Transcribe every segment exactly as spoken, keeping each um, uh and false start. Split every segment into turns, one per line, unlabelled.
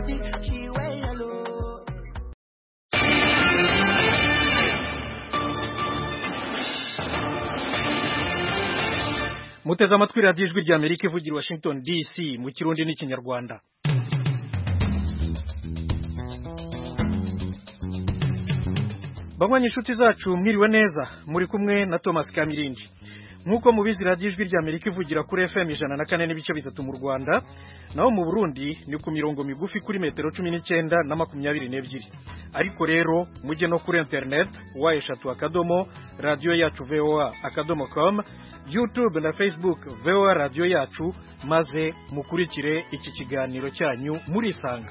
body, she wear yellow.
Muteze amatwi radiyo ijwi ry'Amerika ivugira Washington D C mu Kirundi n'Ikinyarwanda. Bamwe inshuti zacu mwiriwe neza muri kumwe na Thomas Kamirindi. Nkuko mubizi radiyo ijwi ry'Amerika ivugira kuri F M ijana na kane n'ibice bitatu mu Rwanda, naho mu Burundi ni ku mirongo migufi kuri metero cumi n'icyenda na makumyabiri n'ebyiri. Ariko rero mujye no kuri internet wa eshatu akadomo radio yacu V O A akadomo com, YouTube na Facebook V O A radio yacu, maze mukurikire iki kiganiro cyanyu muri Sanga.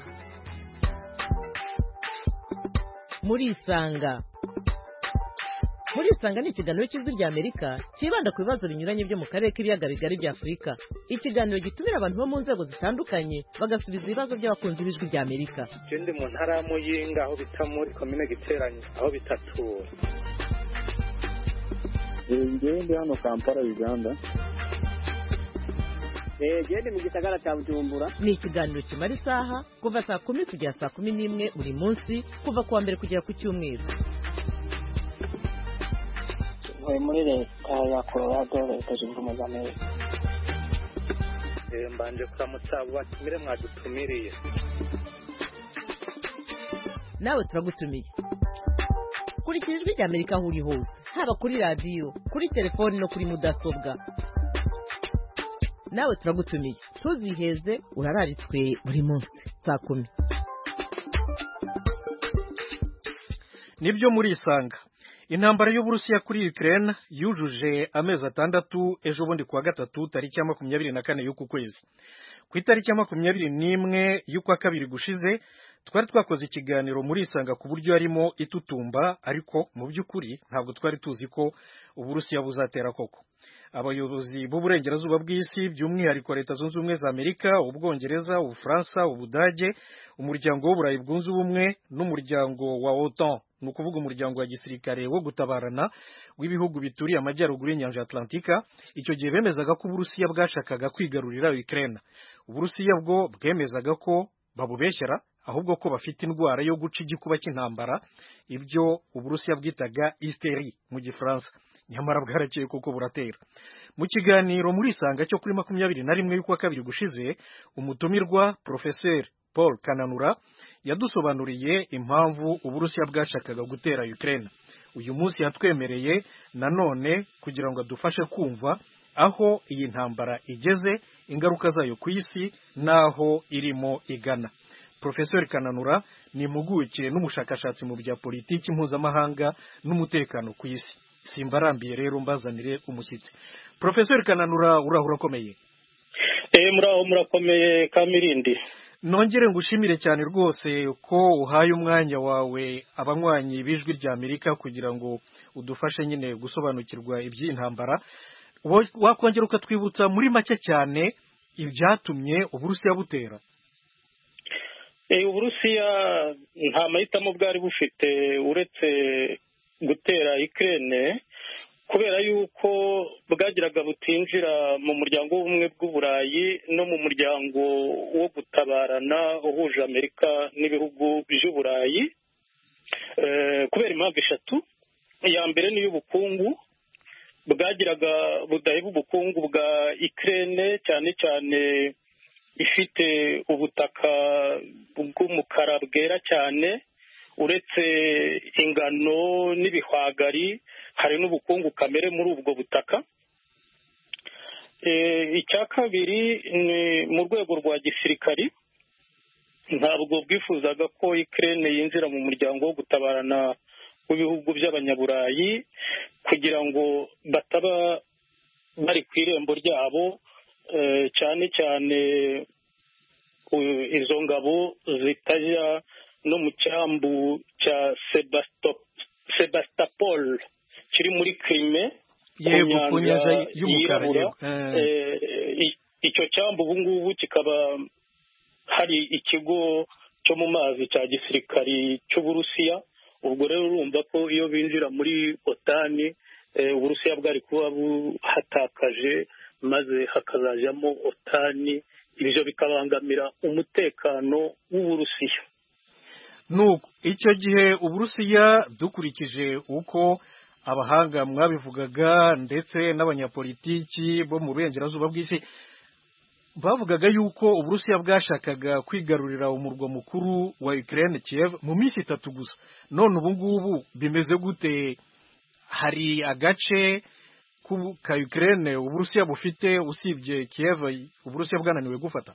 Muri Sanga Muri Sanga ni ikiganiro cy'ijwi ry'Amerika kibanda ku bibazo binyuranye byo mu karere k'ibiyaga bigari bya Afurika. Ikiganiro gitumira abantu bo mu nzego zitandukanye bagasubiza ibibazo by'abakunzi b'ijwi ry'Amerika.
Ndi mu ntara ya Muyinga aho bita muri komine Giteranye aho bitatura.
Ngewe ndi hano Kampala Uganda.
Eh gende mu gisagara cya Bujumbura.
Ni ikiganiro kimara isaha kuva saa kumi kugera saa kumi n'imwe buri munsi kuva kuwa mbere kugera ku cyumweru.
Muri leta ya Colorado leta zunze ubumwe za Amerika.
Eh mbanje kuramutsa batumire mwadutumiriye.
Nawe turagutumiye. Kuri ijwi ry'Amerika aho uri hose, haba kuri radio, kuri telefone no kuri mudasobwa. Nawe turagutumiye. Tuziheze urararitswe buri munsi saa kumi.
Nibyo muri Sanga. Intambara y'Uburusiya kuri Ukraine yujuje amezi atandatu ejo bundi kuwa gatatu tariki ya makumyabiri na kane y'uku kwezi. Ku itariki ya makumyabiri n'imwe y'ukwa kabiri gushize twari twakoze ikiganiro muri Sanga ku buryo yarimo itutumba, ariko mu by'ukuri ntabwo twari tuzi ko Uburusiya buzatera koko. Abayobozi b'uburengerazuba bw'isi by'umwihariko Leta Zunze Ubumwe za Amerika, Ubwongereza, Ubufaransa, Ubudage, umuryango w'Uburayi bwunze ubumwe n'umuryango wa OTAN, ni ukuvuga umuryango wa gisirikare wo gutabarana w'ibihugu bituriye amajyaruguru y'inyanja Atlantika, icyo gihe bemezaga ko Uburusiya bwashakaga kwigarurira Ukraine. Uburusiya bwo bwemezaga ko babubeshyera, ahubwo ko bafite indwara yo guca igikuba cy'intambara, ibyo Uburusiya bwitaga hysteri mu Gifaransa. Nyamara bwarakeye kuko buratera. Mu kiganiro muri Sanga cyo kuri makumyabiri na rimwe y'ukwa kabiri gushize, umutumirwa Professeur Paul Kananura yadusobanuriye impamvu Uburusiya bwashakaga gutera Ukraine. Uyu munsi yatwemereye nanone kugira ngo adufashe kumva aho iyi ntambara igeze, ingaruka zayo ku isi naho irimo igana. Professeur Kananura ni impuguke n'umushakashatsi mu bya politiki mpuzamahanga n'umutekano ku isi. Simbarambiye rero mbazanire umushyitsi. Professeur Kananura, urahura komeye.
Eh muraho murakomeye Kamirindi.
Nongere ngushimire cyane rwose ko uhaye umwanya wawe abanywanyi b'ijwi ry'Amerika kugira ngo udufashe nyine gusobanukirwa iby'intambara. Wakongera ukatwibutsa muri make cyane ibyatumye Uburusiya butera?
Eh Uburusiya nta mahitamo bwari bufite uretse gutera Ukraine, kubera yuko bwagiraga butinjira mu muryango w'ubumwe bw'Uburayi no mu muryango wo gutabarana uhuje Amerika n'ibihugu by'Uburayi, eh kubera impamvu eshatu. Ya mbere ni y'ubukungu, bwagiraga budahiba ubukungu bwa Ukraine, cyane cyane ifite ubutaka bw'umukara bwera cyane, uretse ingano n'ibihwagari hari n'ubukungu kamere muri ubwo butaka. Eh icya kabiri ni mu rwego rwa gisirikari, ntabwo bwifuzaga ko Ukraine yinjira mu muryango wo gutabarana w'ibihugu by'abanyaburayi kugira ngo bataba bari ku irembo ryabo, eh, cyane cyane izo ngabo zitajya no mu cyambu cya Sebastopol kiri muri Crimea,
yego ku nyanja y'umukara.
Icyo cyambu ubu ngubu kikaba hari ikigo cyo mu mazi cya gisirikari cy'Uburusiya. Ubwo rero urumva ko iyo binjira muri OTAN, Uburusiya bwari kuba buhatakaje, maze hakazajyamo OTAN ibyo bikabangamira umutekano w'Uburusiya.
nuko icyo gihe Uburusiya dukurikije uko abahanga mwabivugaga ndetse n'abanyapolitiki bo mu burengerazuba bw'isi bavugaga yuko Uburusiya bwashakaga kwigarurira umurwa mukuru wa Ukraine Kiev mu minsi itatu gusa. None ubu ngubu bimeze gute? Hari agace ka Ukraine Uburusiya bufite usibye Kiev Uburusiya bwananiwe gufata?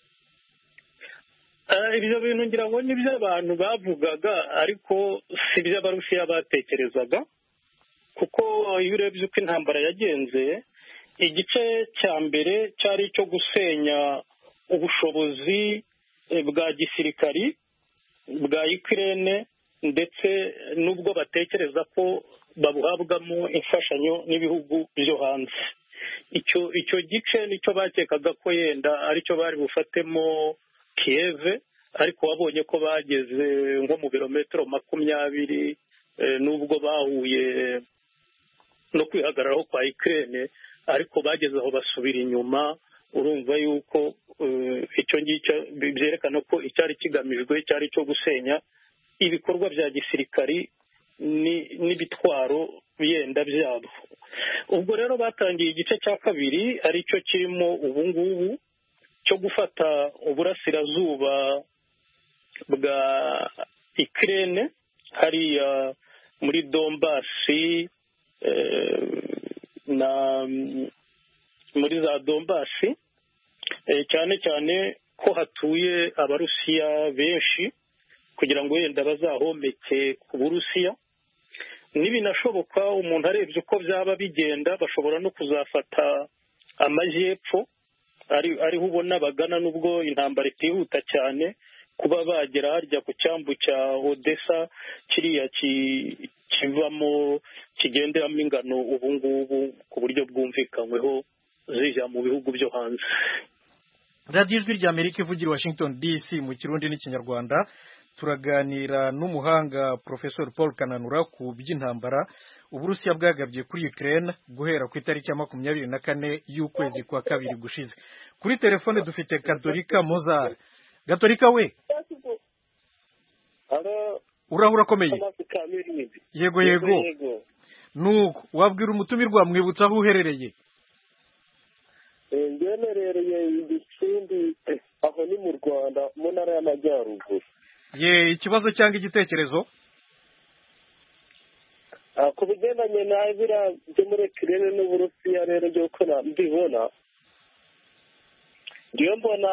Ibyo bintu ngira ngo nibyo abantu bavugaga, ariko si byo Abarusiya batekerezaga, kuko iyo urebye uko intambara yagenze, igice cya mbere cyari icyo gusenya ubushobozi bwa gisirikari bwa Ukraine, ndetse n'ubwo batekereza ko babuhabwamo imfashanyo n'ibihugu byo hanze. icyo icyo gice nicyo bakekaga ko yenda aricyo bari bufatemo Kiev, ariko wabonye ko bageze nko mu birometero makumyabiri, n'ubwo bahuye no kwihagararaho kwa Ukraine, ariko bageze aho basubira inyuma. Urumva yuko icyo ngicyo byerekana ko icyari kigamijwe cyari cyo gusenya ibikorwa bya gisirikari n'ibitwaro yenda byabo. Ubwo rero batangiye igice cya kabiri aricyo kirimo ubu ngubu cyo gufata uburasirazuba bwa Ukraine hariya muri Donbasi na muri za Donbasi, cyane cyane ko hatuye Abarusiya benshi, kugira ngo wenda bazahomeke ku Burusiya. Nibinashoboka umuntu arebye uko byaba bigenda, bashobora no kuzafata amajyepfo ariho ubona bagana, nubwo intambara itihuta cyane, kuba bagera harya ku cyambu cya Odessa, kiriya kivamo kigenderamo ingano ubu ngubu ku buryo bwumvikanyweho zijya mu bihugu byo hanze.
radiyo ijwi rya Amerika ivugira Washington D C mu Kirundi n'Ikinyarwanda. Turaganira n'umuhanga Professor Paul Kananura ku by'intambara Uburusiya bwagabye kuri Ukraine guhera ku itariki ya makumyabiri na kane y'ukwezi kwa kabiri gushize. Kuri telefone dufite Gatolika Mozart. Gatolika we, urahura komeye? Yego yego. Nuko wabwira umutumirwa mwibutsa aho uherereye?
ngemerereye Igicumbi, aho ni mu Rwanda mu ntara y'Amajyaruguru.
Ye, ikibazo cyangwa igitekerezo?
Ku bigendanye na biriya byo muri Ukraine n'Uburusiya rero byo ko mbibona, ngiye mbona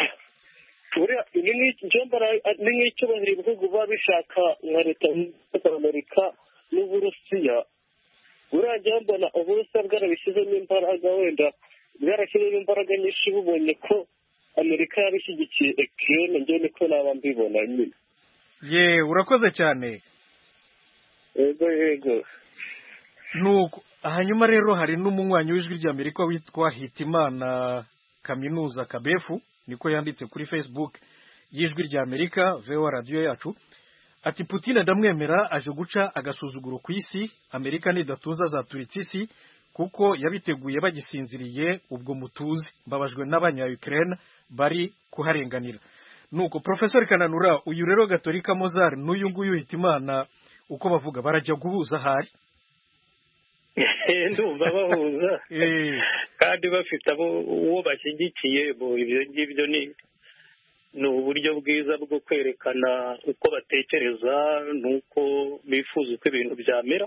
ni nk'icyubahiro ibihugu biba bishaka nka leta y'Amerika n'Uburusiya. Buriya ngiye mbona Uburusiya bwarabishyizemo imbaraga, wenda bwarashyizemo imbaraga nyinshi bubonye ko Amerika yabishyigikiye Ukraine. ngiye niko naba mbibona nyine.
Ye, urakoze cyane.
Yego yego.
Nuko hanyuma rero hari n'umunywanyi w'ijwi rya Amerika witwa Hitimana Kaminuza Kabefu, niko yanditse kuri Facebook y'ijwi rya Amerika V O A radio yacu, ati Putin ndamwemera aje guca agasuzuguro ku isi, Amerika nidatuza zaturitse isi kuko yabiteguye bagisinziriye, ubwo mutuzi mbabajwe n'abanya Ukraine bari kuharenganira. Nuko Professor Kananura, uyu rero Gatolika Mozart n'uyu nguyu Hitimana uko bavuga barajya guhuza hari?
Ndumva bahuza kandi bafite abo uwo bashyigikiye. Ibyo ngibyo ni ni uburyo bwiza bwo kwerekana uko batekereza n'uko bifuza uko ibintu byamera.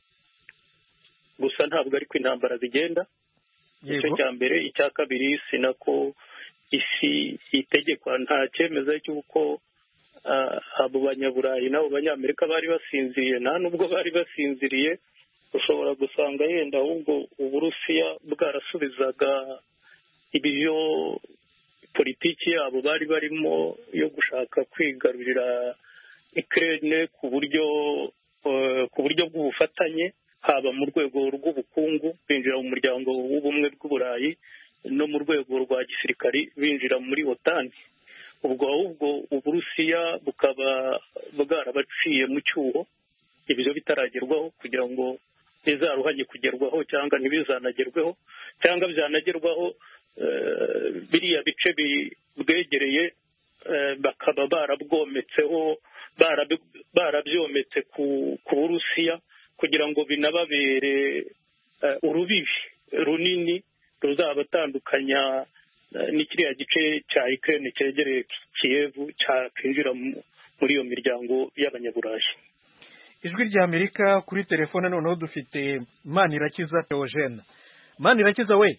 Gusa ntabwo ariko intambara zigenda. Icyo cya mbere. Icya kabiri, sinako isi itegekwa, nta cyemeza cy'uko abo banyaburayi n'abo banyamerika bari basinziriye. Nta nubwo bari basinziriye, ushobora gusanga yenda ahubwo Uburusiya bwarasubizaga ibyo politiki yabo bari barimo yo gushaka kwigarurira Ukraine ku buryo ku buryo bw'ubufatanye, haba mu rwego rw'ubukungu binjira mu muryango w'ubumwe bw'Uburayi, no mu rwego rwa gisirikari binjira muri OTAN. Ubwo ahubwo Uburusiya bukaba bwarabaciye mu cyuho ibyo bitaragerwaho, kugira ngo bizaruhanye kugerwaho cyangwa ntibizanagerweho, cyangwa byanagerwaho biriya bice bwegereye bakaba barabwometseho barabyometse ku Burusiya kugira ngo binababere urubibi runini ruzabatandukanya n'ikiriya gice cya Ukraine cyegereye Kiev cyakwinjira muri iyo miryango y'abanyaburayi.
Ijwi rya Amerika kuri telefone noneho dufite Manirakiza Theogene. Manirakiza we.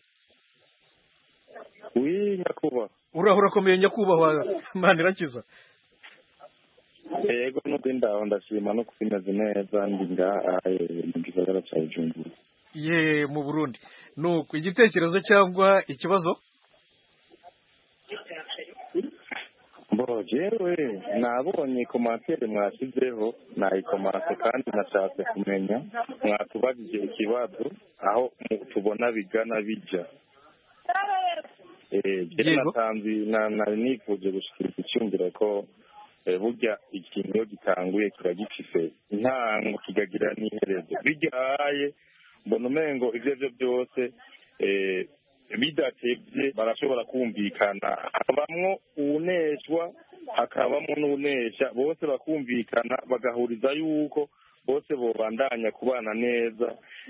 Oui, nyakubahwa.
Urahura komeye nyakubahwa Manirakiza.
Yego nuko ndaho ndashima no kubimaze neza ndi ngaha mu gisagara cya Bujumbura.
Ye mu Burundi. Nuko igitekerezo cyangwa ikibazo?
Bo jewe nabonye komantere mwashyizeho nayikomase kandi nashatse kumenya mwatubagije ikibazo aho tubona bigana bijya. Eh je natanzi nari nifuje gushikira icyumviro ko burya ikintu iyo gitanguye kiragifise intango kigagira n'iherezo bijyaye mbona umengo ivyo byo byose eh bidatebye barashobora kumvikana habamwo uneshwa hakabamwo n'unesha bose bakumvikana bagahuriza yuko bose bobandanya kubana neza.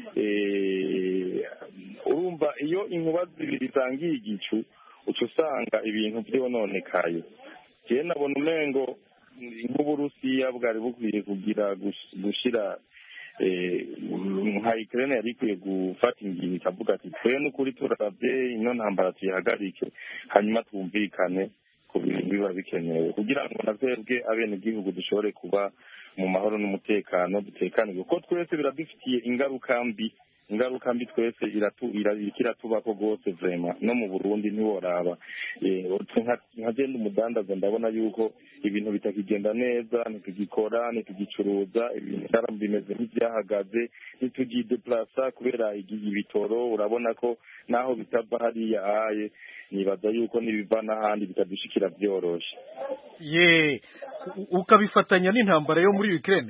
Urumva iyo inkuba zibiri zangiye igicu uca usanga ibintu byononekaye. Je nabona umengo nk'Uburusiya bwari bukwiye kugira gushira nka Ukraine yari ikwiye gufata ingingo ikavuga ati twe n'ukuri turabye ino ntambara tuyihagarike hanyuma twumvikane ku bintu biba bikenewe kugira ngo natwebwe abenegihugu dushobore kuba mu mahoro n'umutekano dutekanirwe kuko twese biradufitiye ingaruka mbi ingaruka mbi twese iratubako rwose vrema no mu Burundi ntiworaba nka genda umudandaza ndabona yuko ibintu bitakigenda neza ntitugikora ntitugicuruza ibintu bimeze nk'ibyahagaze ntitugideplasa kubera ibitoro urabona ko naho bitava hariya aye nibaza yuko nibiva n'ahandi bitadushikira byoroshe.
Ye ukabifatanya n'intambara yo muri Ukraine?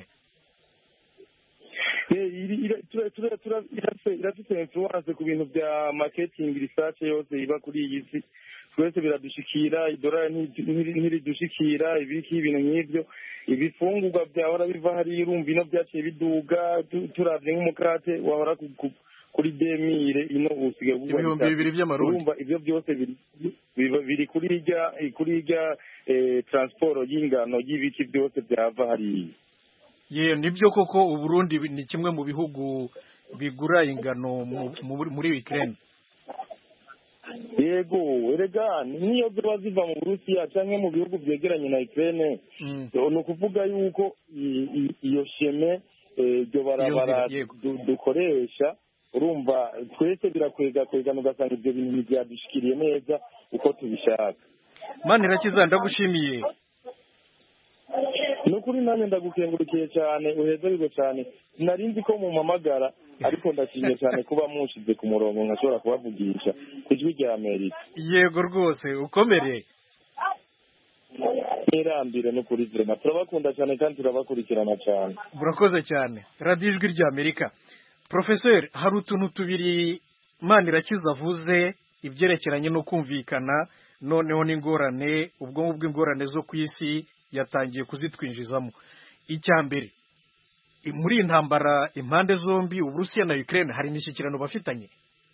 irafite influence ku bintu bya marketing research yose iba kuri iyi si twese biradushikira idolari ntiridushikira ibiki ibintu nk'ibyo ibifungurwa byahora biva hari irumva ino byaciye biduga turavye nk'umukate wahora kuri demire ino usigaye
ibihumbi bibiri by'amarundi
urumva ivyo byose biri kuri irya kuri irya transport y'ingano y'ibiki byose byava hariya.
Ye nibyo koko Uburundi ni kimwe mu bihugu bigura ingano muri Ukraine.
Yego erega niyo ziba ziva mu Burusiya canke mu bihugu byegeranye na Ukraine no kuvuga yuko iyo sheme ryo barabara dukoresha urumva twese birakwega kwegana ugasanga ibyo bintu byadushikiriye neza uko tubishaka.
Manirakiza ndagushimiye.
Nukuri nanjye ndagukengurukiye cyane uheze bigo cyane narinzi ko mu mamagara ariko ndashimye cyane kuba mushize ku murongo nkashobora kubavugisha kujwi rya Amerika.
Yego rwose ukomere.
Nirambire nukuri vrema turabakunda cyane kandi turabakurikirana cyane.
Murakoze cyane. Radio Ijwi rya Amerika. Professor hari utuntu tubiri Manirakiza avuze ibyerekeranye no kumvikana noneho n'ingorane ubwo bw'ingorane zo kwisi yatangiye kuzitwinjizamo. Icya mbere muri intambara impande zombi Uburusiya na Ukraine hari imishyikirano bafitanye?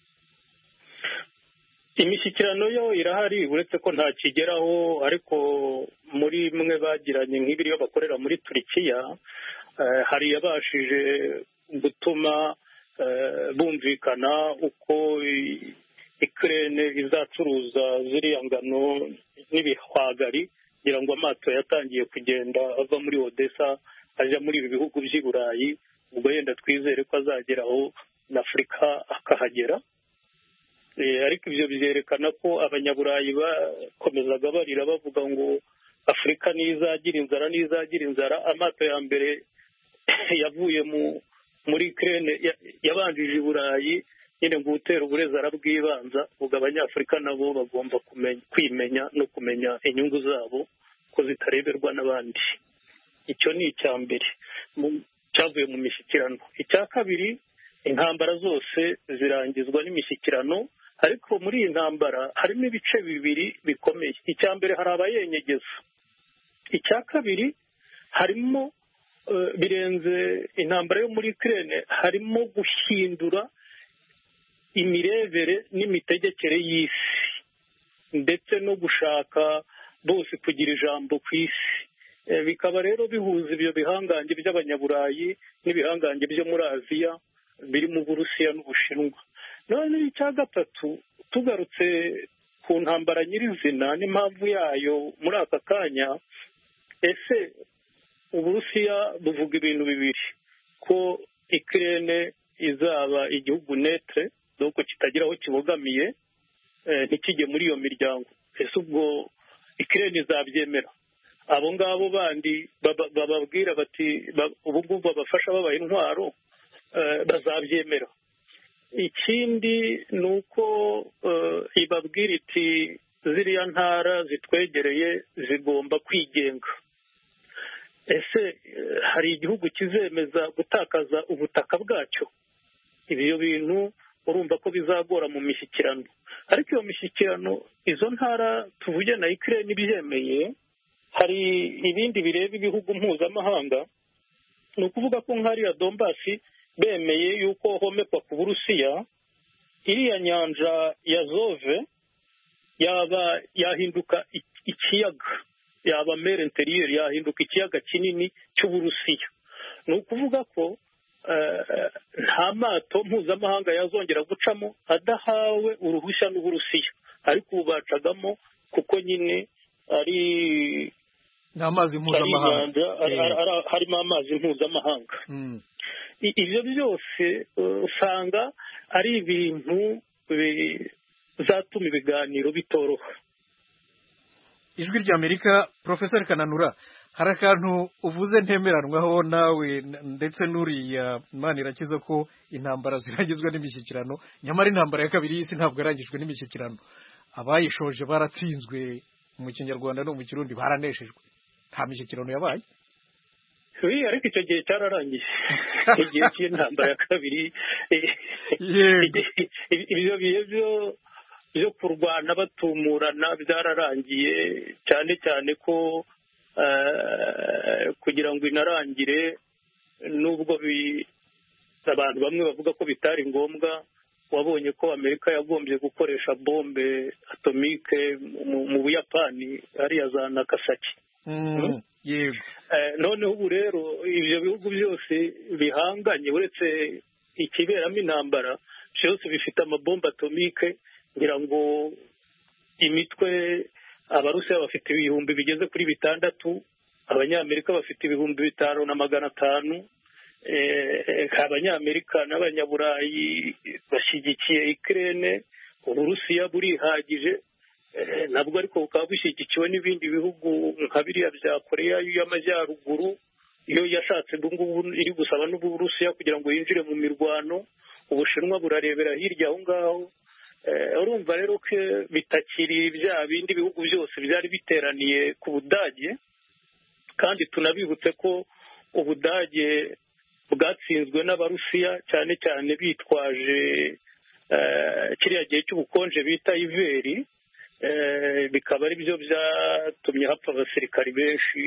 Imishyikirano yo irahari uretse ko nta kigeraho ariko muri mwe bagiranye nk'ibiri yo bakorera muri Turkiya hari yabashije gutuma bumvikana uko Ukraine izacuruza ziriya ngano n'ibihwagari kugira ngo amato yatangiye kugenda ava muri Odessa aja muri ibi bihugu by'i Burayi ubwo yenda twizere ko azageraho n'Afrika akahagera. Ariko ibyo byerekana ko abanyaburayi bakomezaga barira bavuga ngo Afurika nizagira inzara nizagira inzara. Amato ya mbere yavuye muri Ukraine yabanjije i Burayi nyine ngo utera uburezi arabwibanza ubwo abanyafurika nabo bagomba kwimenya no kumenya inyungu zabo ko zitareberwa n'abandi. Icyo ni icya mbere cyavuye mu mishyikirano. Icya kabiri intambara zose zirangizwa n'imishyikirano ariko muri iyi ntambara harimo ibice bibiri bikomeye. Icya mbere hari abayenyegeza, icya kabiri harimo birenze intambara yo muri Ukraine, harimo guhindura imirebere n'imitegekere y'isi ndetse no gushaka bose kugira ijambo ku isi. Bikaba rero bihuza ibyo bihangange by'abanyaburayi n'ibihangange byo muri Aziya biri mu Burusiya n'Ubushinwa. None icya gatatu, tugarutse ku ntambara nyirizina n'impamvu yayo muri aka kanya, ese Uburusiya buvuga ibintu bibiri, ko Ukraine izaba igihugu netre, doko kitagira aho kibogamiye, ntikijye muri iyo miryango. Ese ubwo Ukraine izabyemera? Abo ngabo bandi bababwira bati ubu ngubu babafasha babaha intwaro, bazabyemera? Ikindi ni uko ibabwira iti ziriya ntara zitwegereye zigomba kwigenga. Ese hari igihugu kizemeza gutakaza ubutaka bwacyo? Ibyo bintu urumva ko bizagora mu mishyikirano. Ariko iyo mishyikirano, izo ntara tuvuge na Ukraine ibyemeye, hari ibindi bireba ibihugu mpuzamahanga. Ni ukuvuga ko nk'ariya Donbasi bemeye yuko homekwa ku Burusiya, iriya nyanja ya Zove yaba yahinduka ikiyaga, yaba mere interieur, yahinduka ikiyaga kinini cy'Uburusiya. Ni ukuvuga ko nta mato mpuzamahanga yazongera gucamo adahawe uruhushya n'Uburusiya, ariko ubu bacagamo kuko nyine ari
n'amazi mpuzamahanga,
harimo amazi mpuzamahanga. Ibyo byose usanga ari ibintu bizatuma ibiganiro bitoroha.
Ijwi ry'Amerika, Professor Kananura, hari akantu uvuze ntemeranwaho nawe ndetse n'uriya Manirakiza ko intambara zirangizwa n'imishyikirano, nyamara intambara ya kabiri y'isi ntabwo yarangijwe n'imishyikirano. Abayishoje baratsinzwe, mu Kinyarwanda no mu Kirundi baraneshejwe, nta mishyikirano yabaye.
Oui, ariko icyo gihe cyararangiye. Igihe cy'intambara ya kabiri, ibyo bihe byo byo kurwana batumurana byararangiye, cyane cyane ko kugira ngo inarangire, nubwo abantu bamwe bavuga ko bitari ngombwa, wabonye ko Amerika yagombye gukoresha bombe atomike mu Buyapani, hariya za Nagasaki.
Yego.
Noneho ubu rero ibyo bihugu byose bihanganye, uretse ikiberamo intambara, byose bifite amabombe atomike. Ngira ngo imitwe, Abarusiya bafite ibihumbi bigeze kuri bitandatu, Abanyamerika bafite ibihumbi bitanu na magana atanu, Abanyamerika n'Abanyaburayi bashyigikiye Ukraine, Uburusiya burihagije nabwo, ariko bukaba bushyigikiwe n'ibindi bihugu nka biriya bya Koreya y'Amajyaruguru, iyo yashatse ngubu iri gusaba n'Uburusiya kugira ngo yinjire mu mirwano. Ubushinwa burarebera hirya aho ngaho. Urumva rero ko bitakiri bya bindi bihugu byose byari biteraniye ku Budage, kandi tunabibutse ko Ubudage bwatsinzwe n'Abarusiya cyane cyane bitwaje kiriya gihe cy'ubukonje bita iveri, bikaba ari byo byatumye hapfa abasirikari benshi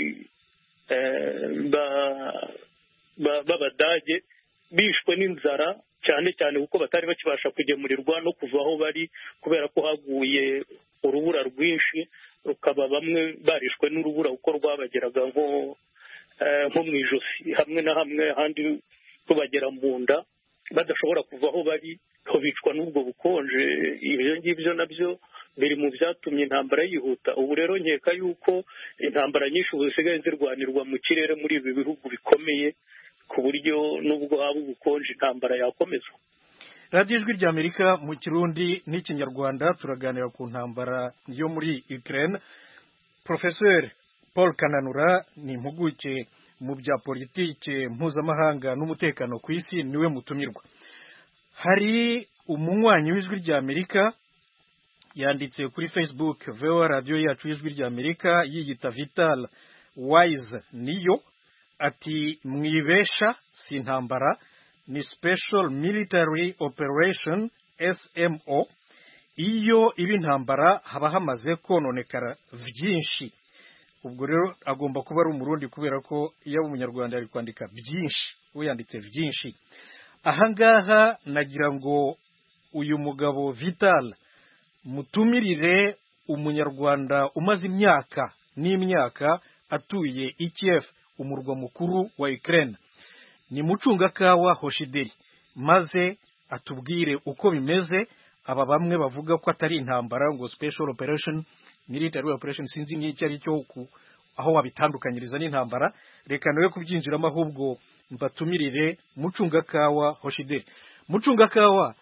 b'Abadage bishwe n'inzara, cyane cyane kuko batari bakibasha kugemurirwa no kuva aho bari kubera ko haguye urubura rwinshi, rukaba bamwe barishwe n'urubura kuko rwabageraga nko nko mu ijosi, hamwe na hamwe ahandi rubagera mu nda, badashobora kuva aho bari, bicwa n'ubwo bukonje. Ibyo ngibyo nabyo biri mu byatumye intambara yihuta. Ubu rero nkeka yuko intambara nyinshi ubu zisigaye zirwanirwa mu kirere muri ibi bihugu bikomeye, ku buryo nubwo haba ubukonje intambara yakomeza.
Radiyo Ijwi ry'Amerika mu Kirundi n'Ikinyarwanda, turaganira ku ntambara yo muri Ukraine. Professor Paul Kananura ni impuguke mu bya politike mpuzamahanga n'umutekano ku isi, niwe mutumirwa. Hari umunywanyi w'Ijwi ry'Amerika yanditse kuri Facebook V O A radiyo yacu y'Ijwi ry'Amerika, yiyita Vital Wise niyo, ati mwibesha si intambara, ni Special Military Operation S M O, iyo iba intambara haba hamaze kononekara byinshi. Ubwo rero agomba kuba ari umurundi kubera ko iyo ari umunyarwanda ari kwandika byinshi, we yanditse byinshi. Ahangaha nagira ngo uyu mugabo Vital mutumirire umunyarwanda umaze imyaka n'imyaka atuye i Kiev, umurwa mukuru wa Ukraine, ni Mucungakawa Hoshideri, maze atubwire uko bimeze. Aba bamwe bavuga ko atari intambara ngo special operation, military operation, sinzi n'icyo ari cyo, aho wabitandukanyiriza n'intambara. Reka nawe kubyinjiramo, ahubwo mbatumirire Mucungakawa Hoshideri. Mucungakawa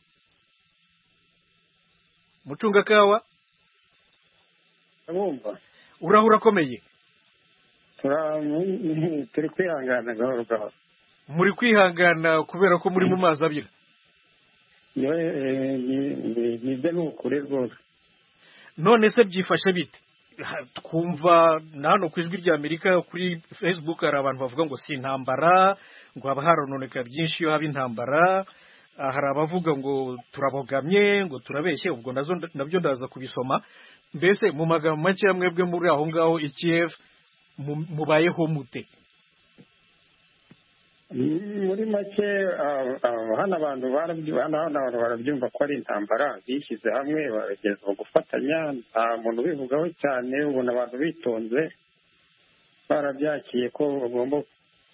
Mucungakawa
abumva
urahura akomeye.
turi kwihangana gahoro gahoro.
Muri kwihangana kubera ko muri mu mazi abira?
nibyo ni ukuri rwose.
None se byifashe bite? Twumva na hano ku ijwi rya Amerika kuri Facebook hari abantu bavuga ngo si intambara, ngo haba harononeka byinshi iyo haba intambara. Hari abavuga ngo turabogamye, ngo turabeshye. Ubwo nazo nabyo ndaza kubisoma. Mbese mu magambo make mwebwe muri aho ngaho i Kiev mubayeho mute?
Muri make hano abantu barabyumva ko ari intambara, bishyize hamwe barageza gufatanya, nta muntu ubivugaho cyane. Ubona abantu bitonze barabyakiye ko bagomba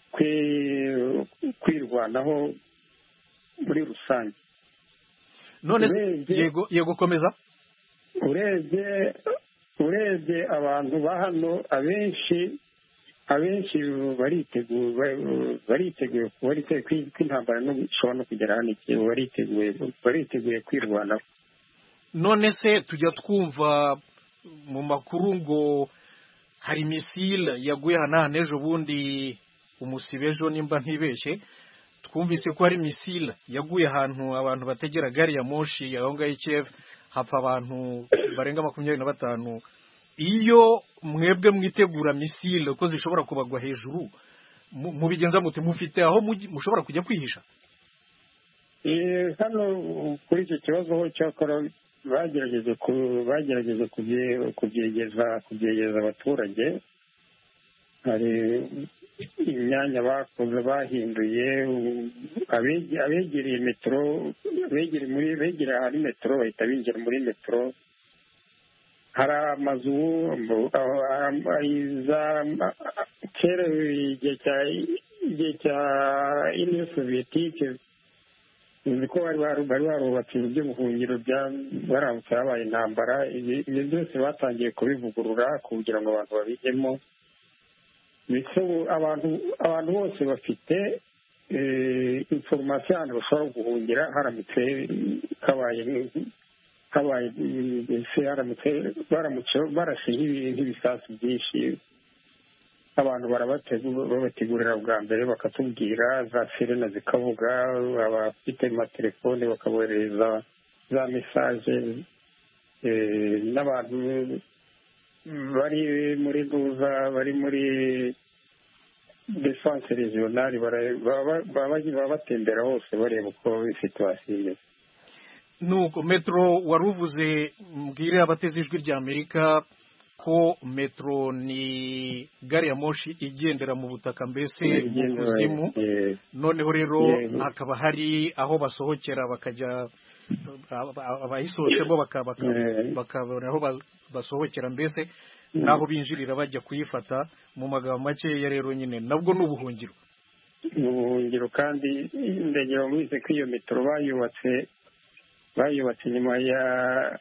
kwirwanaho muri rusange.
None yego yego komeza.
urebye urebye abantu ba hano abenshi abenshi bariteguye bariteguye bariteguye ko intambara no ishobora no kugera hano igihe bariteguye bariteguye kwirwanaho.
None se tujya twumva mu makuru ngo hari misile yaguye hano ejo bundi umusibejo, nimba ntibeshye, twumvise ko hari misile yaguye ahantu abantu bategera gari ya moshi aho ngaho i Kiev, hapfa abantu barenga makumyabiri na batanu. Iyo mwebwe mwitegura misile ko zishobora kubagwa hejuru, mubigenza mute? Mufite aho mushobora kujya kwihisha?
Eh, hano kuri icyo kibazo cyakora bagerageje bagerageje kubyegeza kubyegeza abaturage. Hari imyanya bakoze bahinduye, abegereye metero begereye muri begereye ahari metero bahita binjira muri metero. Hari amazu kera igihe cya Union Soviétique uzi ko bari barubatse ibintu by'ubuhungiro baramutse habaye intambara. Ibyo byose batangiye kubivugurura kugira ngo abantu babijyemo. abantu abantu bose bafite information ahantu bashobora guhungira haramutse kabaye kabaye haramutse baramutse barashe nk'ibisasu byinshi. Abantu barabategurira bwa mbere bakatubwira, za sirena zikavuga, abafite amatelefone bakabohereza za mesaje. N'abantu bari muri duza bari muri defense regionale baba batembera hose bareba uko situation imeze.
Nuko metro waruvuze, mbwire abateze ijwi rya Amerika ko metro ni gari ya moshi igendera mu butaka, mbese mu kuzimu. Noneho rero hakaba hari aho basohokera bakajya abayisohotsemo bakabona aho basohokera, mbese naho binjirira bajya kuyifata. Mu magambo makeya rero nyine nabwo ni ubuhungiro.
Ubuhungiro kandi ndegera mubize ko iyo metro bayubatse bayubatse nyuma ya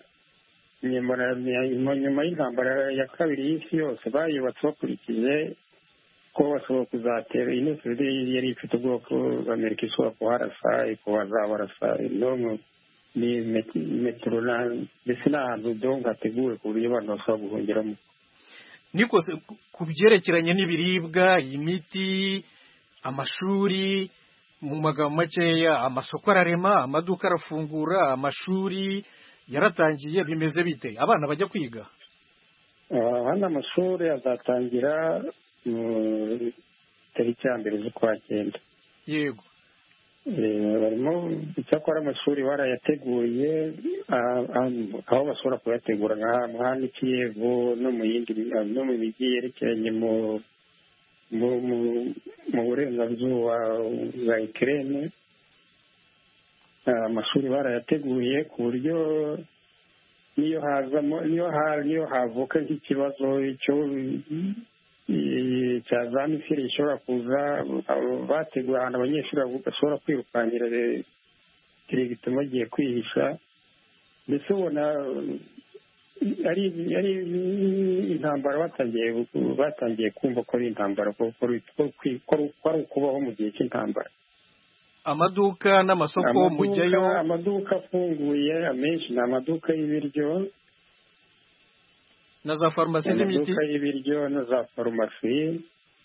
nyuma y'intambara ya kabiri y'isi yose. Bayubatse bakurikije ko bashobora kuzatera ino Soviet yari ifite ubwoko Amerika ishobora kuharasa ikubaza barasa. No ni metro na mbese n'ahantu donc hateguwe ku buryo abantu bashobora guhungiramo.
Niko ku byerekeranye n'ibiribwa, imiti, amashuri, mu magambo makeya amasoko ararema, amaduka arafungura, amashuri yaratangiye, bimeze bite? Abana bajya kwiga?
Hano amashuri azatangira tariki ya mbere z'ukwa cyenda.
Yego.
barimo icyakora amashuri barayateguye aho bashobora kuyategura nka ni Kiyevu no mu yindi no mu mijyi yerekeranye mu mu burengerazuba bwa Ukraine. Amashuri barayateguye ku buryo niyo hazamo niyo niyo havuka nk'ikibazo cyo cya za misiri ishobora kuza bateguye ahantu abanyeshuri bashobora kwirukankira gituma bagiye kwihisha. Mbese ubona ari ari intambara batangiye batangiye kumva ko ari intambara ko ari ukubaho mu gihe cy'intambara.
Amaduka n'amasoko mujyayo,
amaduka afunguye amenshi ni amaduka y'ibiryo
na za farumasi z'imiti,
amaduka y'ibiryo na za farumasi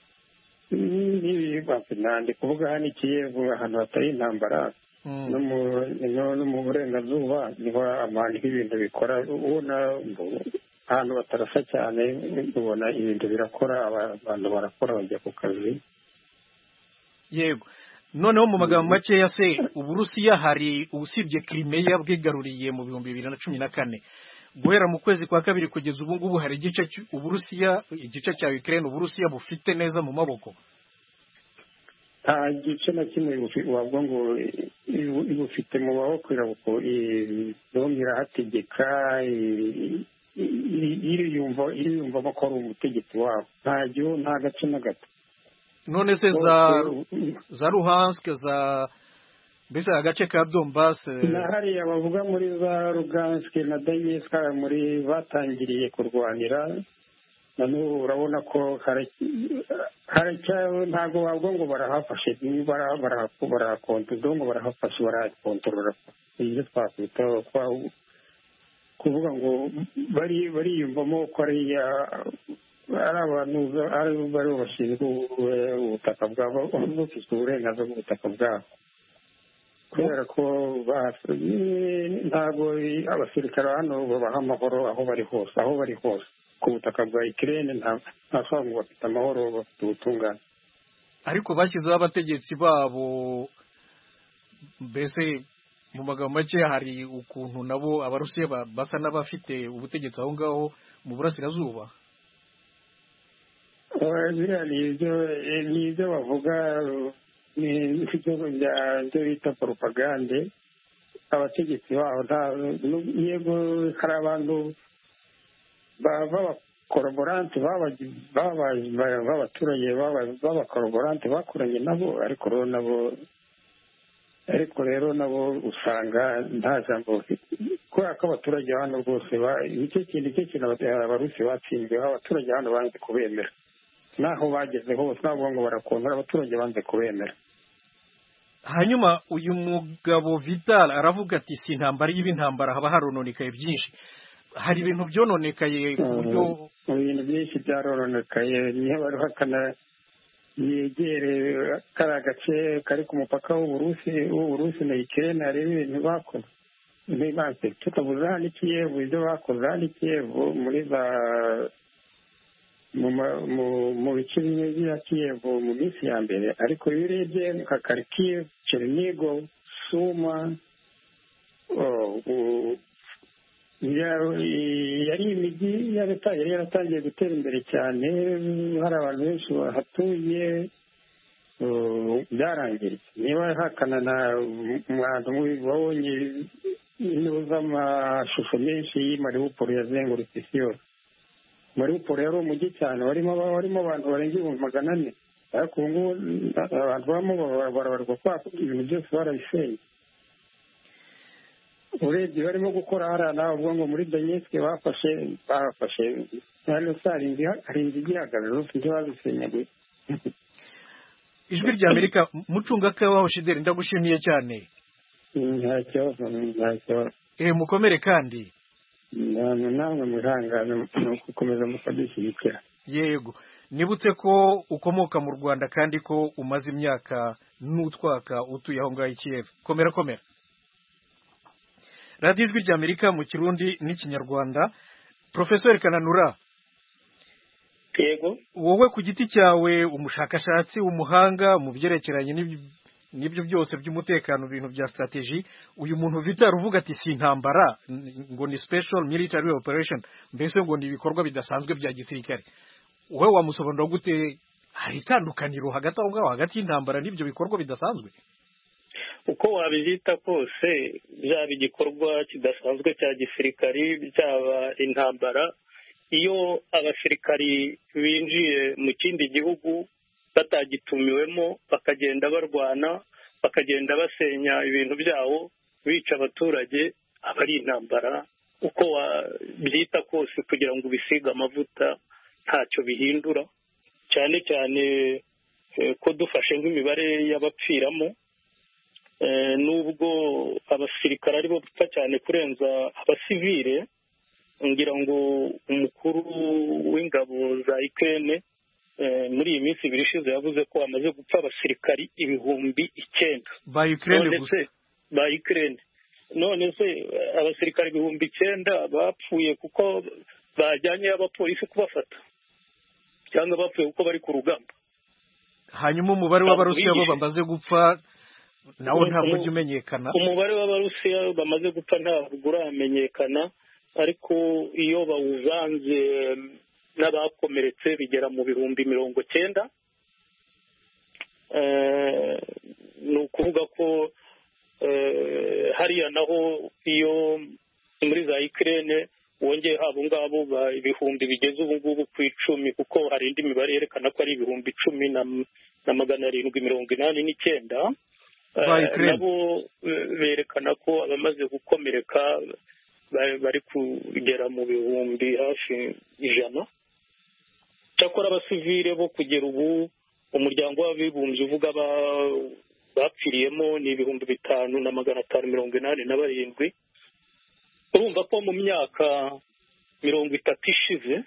ndi kuvuga hano i Kiyevu ahantu hatari intambara no mu burengerazuba niho ahantu ibintu bikora, ubona ahantu batarasa cyane ubona ibintu birakora, abantu barakora bajya ku kazi.
Yego, noneho mu magambo makeya se Uburusiya hari usibye Crimea bwigaruriye mu bihumbi bibiri na cumi na kane, guhera mu kwezi kwa kabiri kugeza ubu ngubu hari igice Uburusiya igice cya Ukraine Uburusiya bufite neza mu maboko?
Nta gice na kimwe wavuga ngo ibufite mu maboko, irongera hategeka iriyumva iriyumvamo ko ari umutegetsi wabo, ntajyo nta gace na gato.
None se za za Luhansk za mbese agace ka Donbass
na hariya bavuga muri za Lugansk na Donetsk muri batangiriye kurwanira, none urabona ko haracyawe ntabwo wavuga ngo barahafashe barakontorora ngo barahafashe barakontorora ibyo twakwita kuvuga ngo bari bariyumvamo ko ari ari abantu bari bashinzwe ubutaka bwabo, bafite uburenganzira bw'ubutaka bwabo, kubera ko ntabwo abasirikare hano babaha amahoro aho bari hose aho bari hose ku butaka bwa Ukraine. nta ngo bafite amahoro, bafite ubutungane.
Ariko bashyizeho abategetsi babo, mbese mu magambo make hari ukuntu nabo Abarusiya basa n'abafite ubutegetsi aho ngaho mu burasirazuba.
biriya ni ibyo bavuga, ni ibyo bita poropagande. Abategetsi baho yego hari abantu b'abakoroborante b'abaturage b'abakoroborante bakoranye nabo, ariko rero nabo ariko rero nabo usanga nta jambo bafite, kubera ko abaturage hano rwose nicyo kintu nicyo kintu abarusi batsinzweho. Abaturage hano banze kubemera, naho bageze hose ntabwo ngo barakontora, abaturage banze kubemera.
Hanyuma uyu mugabo Vital aravuga ati si intambara y'ibintambara, haba harononekaye byinshi. Hari ibintu byononekaye ku buryo
ibintu byinshi byarononekaye. Niyo bari hakana yegere kari agace kari ku mupaka w'Uburusi w'Uburusi na Ukraine, hari ibintu bakoze ntibanse tutavuze hano i Kiyevu, ibyo bakoze hano i Kiyevu muri za mu bice bimwe bya Kiyevu mu minsi ya mbere, ariko iyo urebye nka Kharkiv, Chernihiv, Suma yari imijyi yari yaratangiye gutera imbere cyane, hari abantu benshi bahatuye, byarangiritse. Niba hakana na umwandu wabonye z'amashusho menshi y'i Mariupol yazengurutse isi yose. Mariupol yari umujyi cyane warimo warimo abantu barenga ibihumbi magana ane, ariko ubu ngubu abantu bamo barabarwa kwa ibintu byose barabisenye. Urebye barimo gukora hariya nawe uvuga ngo muri Donetsk bafashe bafashe hano sarinzi hari inzu igihagaze zose ibyo bazisenyaguye.
Ijwi rya Amerika, Mucungakabaho Shideri, ndagushimiye cyane.
Nta kibazo nta kibazo.
Eh mukomere kandi
namwe mwihangane no gukomeza mukadushyigikira.
Yego, nibutse ko ukomoka mu Rwanda kandi ko umaze imyaka n'utwaka utuye aho ngaho i Kiev. Komera komera. Radio Ijwi rya Amerika mu Kirundi n'Ikinyarwanda. Professor Kananura,
yego,
wowe ku giti cyawe umushakashatsi umuhanga mu byerekeranye n'ibyo byose by'umutekano, ibintu bya strategy, uyu muntu Vital uvuga ati si intambara ngo ni special military operation, mbese ngo ni ibikorwa bidasanzwe bya gisirikare, wowe wamusobanura gute? Hari itandukaniro hagati aho ngaho hagati y'intambara n'ibyo bikorwa bidasanzwe?
uko wabyita kose, byaba igikorwa kidasanzwe cya gisirikari, byaba intambara, iyo abasirikari binjiye mu kindi gihugu batagitumiwemo bakagenda barwana, bakagenda basenya ibintu byawo, bica abaturage, aba ari intambara. Uko wabyita kose kugira ngo ubisige amavuta ntacyo bihindura, cyane cyane ko dufashe nk'imibare y'abapfiramo, nubwo abasirikare aribo bapfa cyane kurenza abasivile, ngira ngo umukuru w'ingabo za Ukraine muri iyi minsi ibiri ishize yavuze ko amaze gupfa abasirikari ibihumbi icyenda
ba Ukraine gusa,
ba Ukraine. None se abasirikari ibihumbi icyenda bapfuye kuko bajyanye abapolisi kubafata, cyangwa bapfuye kuko bari ku rugamba?
Hanyuma umubare w'abarusiya bo bamaze gupfa nawo ntabwo ujya umenyekana.
Umubare w'abarusiya bamaze gupfa ntabwo uramenyekana, ariko iyo bawuzanze n'abakomeretse bigera mu bihumbi mirongo cyenda. Ni ukuvuga ko hariya naho iyo muri za Ukraine wongeye abo ngabo ibihumbi bigeze ubu ngubu ku icumi, kuko hari indi mibare yerekana ko ari ibihumbi icumi na magana arindwi mirongo inani n'icyenda. Nabo berekana ko abamaze gukomereka bari kugera mu bihumbi hafi ijana. Cyakora abasivile bo kugera ubu umuryango w'abibumbye uvuga bapfiriyemo ni ibihumbi bitanu na magana atanu mirongo inani na barindwi. Urumva ko mu myaka mirongo itatu ishize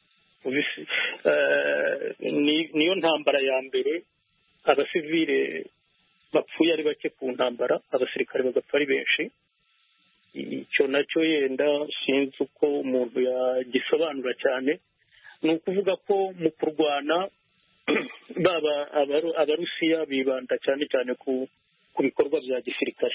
niyo ntambara ya mbere abasivile bapfuye ari bake ku ntambara, abasirikare bagapfa ari benshi. Icyo nacyo yenda sinzi uko umuntu yagisobanura cyane. Ni ukuvuga ko mu kurwana baba abarusiya bibanda cyane cyane ku bikorwa bya gisirikare,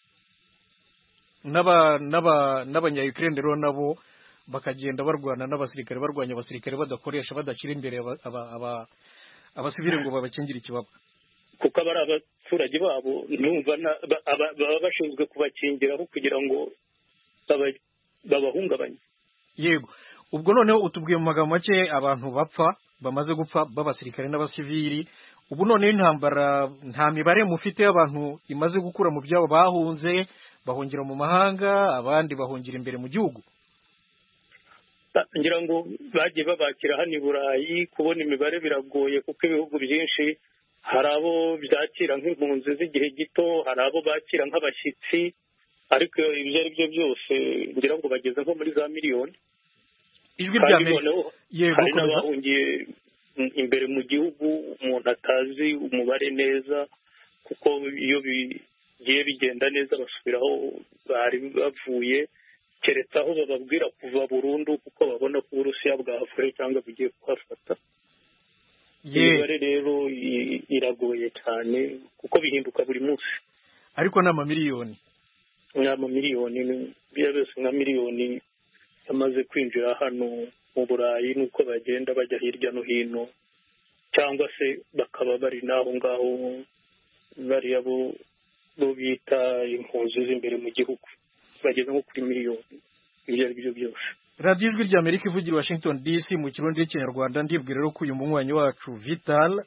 n'abanya-Ukraine rero nabo bakagenda barwana n'abasirikare, barwanya abasirikare badakoresha, badashyira imbere abasivile ngo babakingire ikibaba,
kuko aba ari abaturage babo. numva baba bashinzwe kubakingiraho kugira ngo babahungabanye.
Yego, ubwo noneho utubwiye mu magambo make abantu bapfa, bamaze gupfa b'abasirikare n'abasivili. Ubu noneho intambara nta mibare mufite y'abantu imaze gukura mu byabo, bahunze bahungira mu mahanga, abandi bahungira imbere mu gihugu?
Ngira ngo bagiye babakira hano i Burayi, kubona imibare biragoye kuko ibihugu byinshi hari abo byakira nk'impunzi z'igihe gito, hari abo bakira nk'abashyitsi, ariko ibyo ari byo byose ngira ngo bageze nko muri za miliyoni.
Ijwi rya Amerika,
yego, hari n'abahungiye imbere mu gihugu umuntu atazi umubare neza, kuko iyo bigiye bigenda neza basubiraho bari bavuye, keretse aho bababwira kuva burundu kuko babona ko Uburusiya bwahavuye cyangwa bugiye kuhafata. Imibare rero iragoye cyane kuko bihinduka buri munsi,
ariko ni amamiliyoni
ni amamiliyoni byose, nka miliyoni yamaze kwinjira hano mu Burayi, nuko bagenda bajya hirya no hino, cyangwa se bakaba bari n'aho ngaho bariya bo bita impunzi z'imbere mu gihugu, bageze nko kuri miliyoni. Ibyo ari byo byose.
radiyo ijwi rya Amerika ivugira Washington D C mu kirundi n'ikinyarwanda. Ndibwira rero ko uyu munywanyi wacu Vital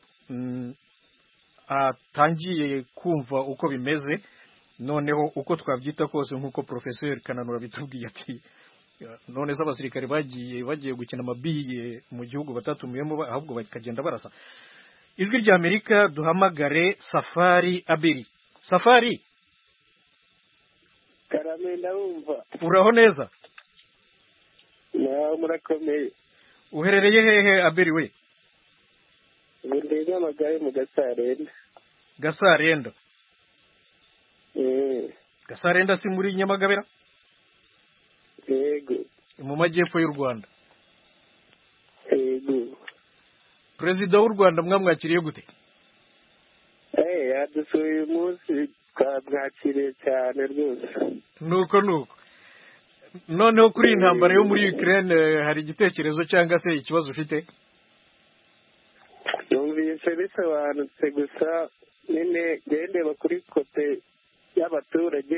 atangiye kumva uko bimeze, noneho uko twabyita kose nk'uko Professeur Kananura bitubwiye ati none se abasirikare bagiye bagiye gukina amabiye mu gihugu batatumiyemo, ahubwo bakagenda barasa. Ijwi rya Amerika duhamagare Safari Abiri. Safari,
karame ndumva.
Uraho neza?
Na murakomeye.
Uherereye hehe Abiri we?
Ndende amagaye mu Gasarenda.
Gasarenda.
Eh.
Gasarenda si muri Nyamagabera?
Yego.
Mu majyepfo y'u Rwanda.
Yego.
Perezida w'u Rwanda mwamwakiriye gute?
Eh, mwadusuye uyu munsi twabwakiriye cyane rwose.
nuko nuko noneho kuri iyi ntambara yo muri Ukraine hari igitekerezo cyangwa se ikibazo ufite?
Numvise bisobanutse gusa nyine gendeba kuri kote y'abaturage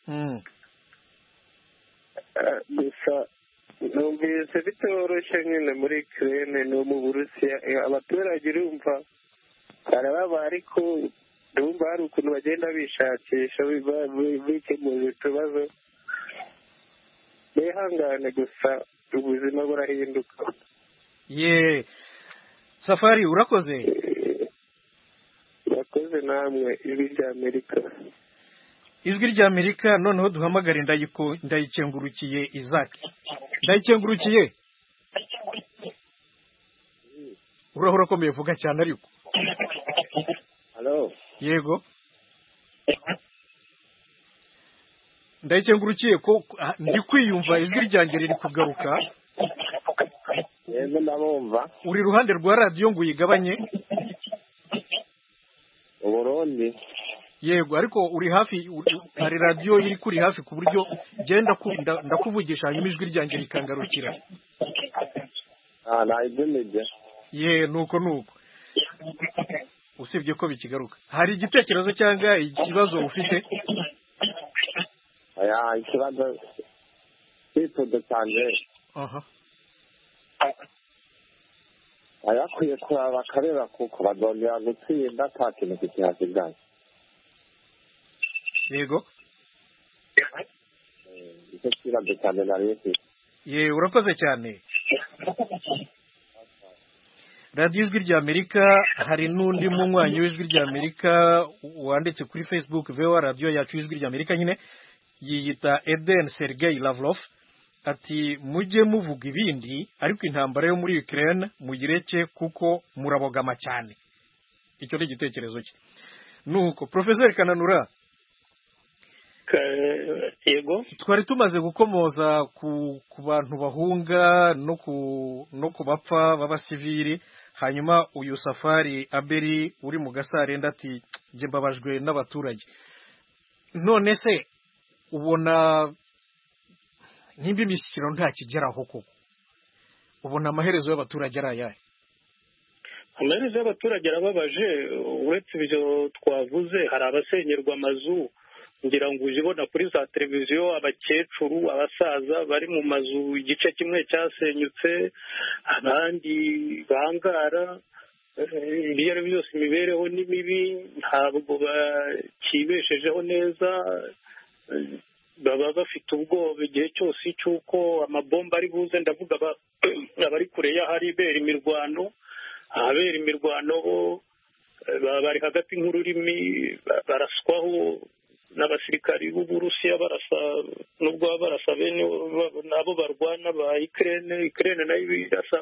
gusa numvise bitoroshye nyine muri Ukraine no mu Burusiya abaturage urumva barababa ariko ndumva hari ukuntu bagenda bishakisha bikemura utubazo. Bihangane gusa ubuzima burahinduka.
ye Safari urakoze.
Urakoze namwe ijwi rya Amerika.
Ijwi rya Amerika noneho duhamagare ndayiko ndayikengurukiye Isaac. Ndayikengurukiye. Urahora urakomeye vuga cyane ariko.
Hello.
Yego. Ndayikengurukiye ko ndi kwiyumva ijwi ryanjye riri kugaruka.
Yego ndabumva.
Uri ruhande rwa radio ngo uyigabanye?
Uburundi.
Yego ariko uri hafi hari radio iri kuri hafi ku buryo genda ndakuvugisha hanyuma ijwi ryanjye rikangarukira.
Ah nayidemeje.
Ye nuko nuko. Usibye ko bikigaruka. Hari igitekerezo cyangwa ikibazo ufite?
Aya ikibazo cyifuzo cyane.
Aha.
Ayakwiye kuraba akareba kuko bazongera gutsinda nta kintu kikihasigaye.
Yego.
Icyo kibazo cyane nari mfite.
Ye urakoze cyane. Radio Ijwi rya Amerika hari n'undi munywanyi w'Ijwi rya Amerika wanditse kuri Facebook V O A radio yacu Ijwi rya Amerika nyine yiyita Eden Sergei Lavrov ati mujye muvuga ibindi ariko intambara yo muri Ukraine mugireke kuko murabogama cyane. Icyo ni igitekerezo cye. Nuko Professor Kananura
yego
twari tumaze gukomoza ku ku bantu bahunga no ku no kubapfa b'abasivili hanyuma uyu Safari Aberi uri mu Gasarenda ati nje mbabajwe n'abaturage. None se ubona nimba imishyikiro nta kigeraho koko ubona amaherezo y'abaturage ari ayahe?
Amaherezo y'abaturage arababaje. Uretse ibyo twavuze hari abasenyerwa amazu ngira ngo ujibona kuri za televiziyo abakecuru abasaza bari mu mazu igice kimwe cyasenyutse abandi bangara ibyo ari byose imibereho ni mibi ntabwo bakibeshejeho neza baba bafite ubwoba igihe cyose cy'uko amabomba ari buze ndavuga abari kure y'ahari ibera imirwano ahabera imirwano bo bari hagati nk'ururimi baraswaho n'abasirikari b'Uburusiya barasa nubwo barasa bene nabo barwana ba Ukraine Ukraine nayo irasa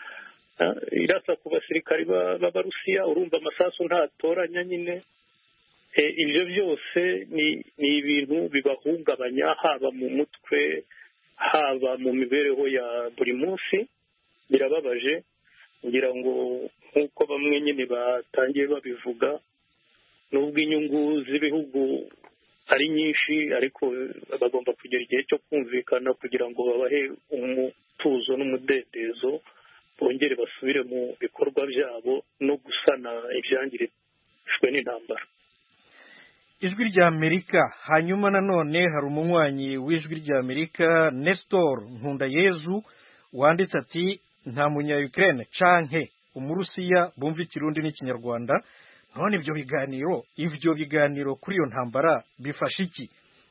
irasa ku basirikari b'Abarusiya urumva amasasu ntatoranya nyine. Ibyo byose ni ni ibintu bibahungabanya haba mu mutwe haba mu mibereho ya buri munsi. Birababaje ngira ngo nk'uko bamwe nyine batangiye babivuga nubwo inyungu z'ibihugu ari nyinshi ariko bagomba kugera igihe cyo kumvikana kugira ngo babahe umutuzo n'umudendezo bongere basubire mu bikorwa byabo no gusana ibyangirijwe n'intambara.
Ijwi rya Amerika hanyuma nanone hari umunywanyi w'Ijwi rya Amerika Nestor Nkundayezu wanditse ati nta munya Ukraine canke umurusiya bumva ikirundi n'ikinyarwanda none ibyo biganiro ibyo biganiro kuri iyo ntambara bifasha iki?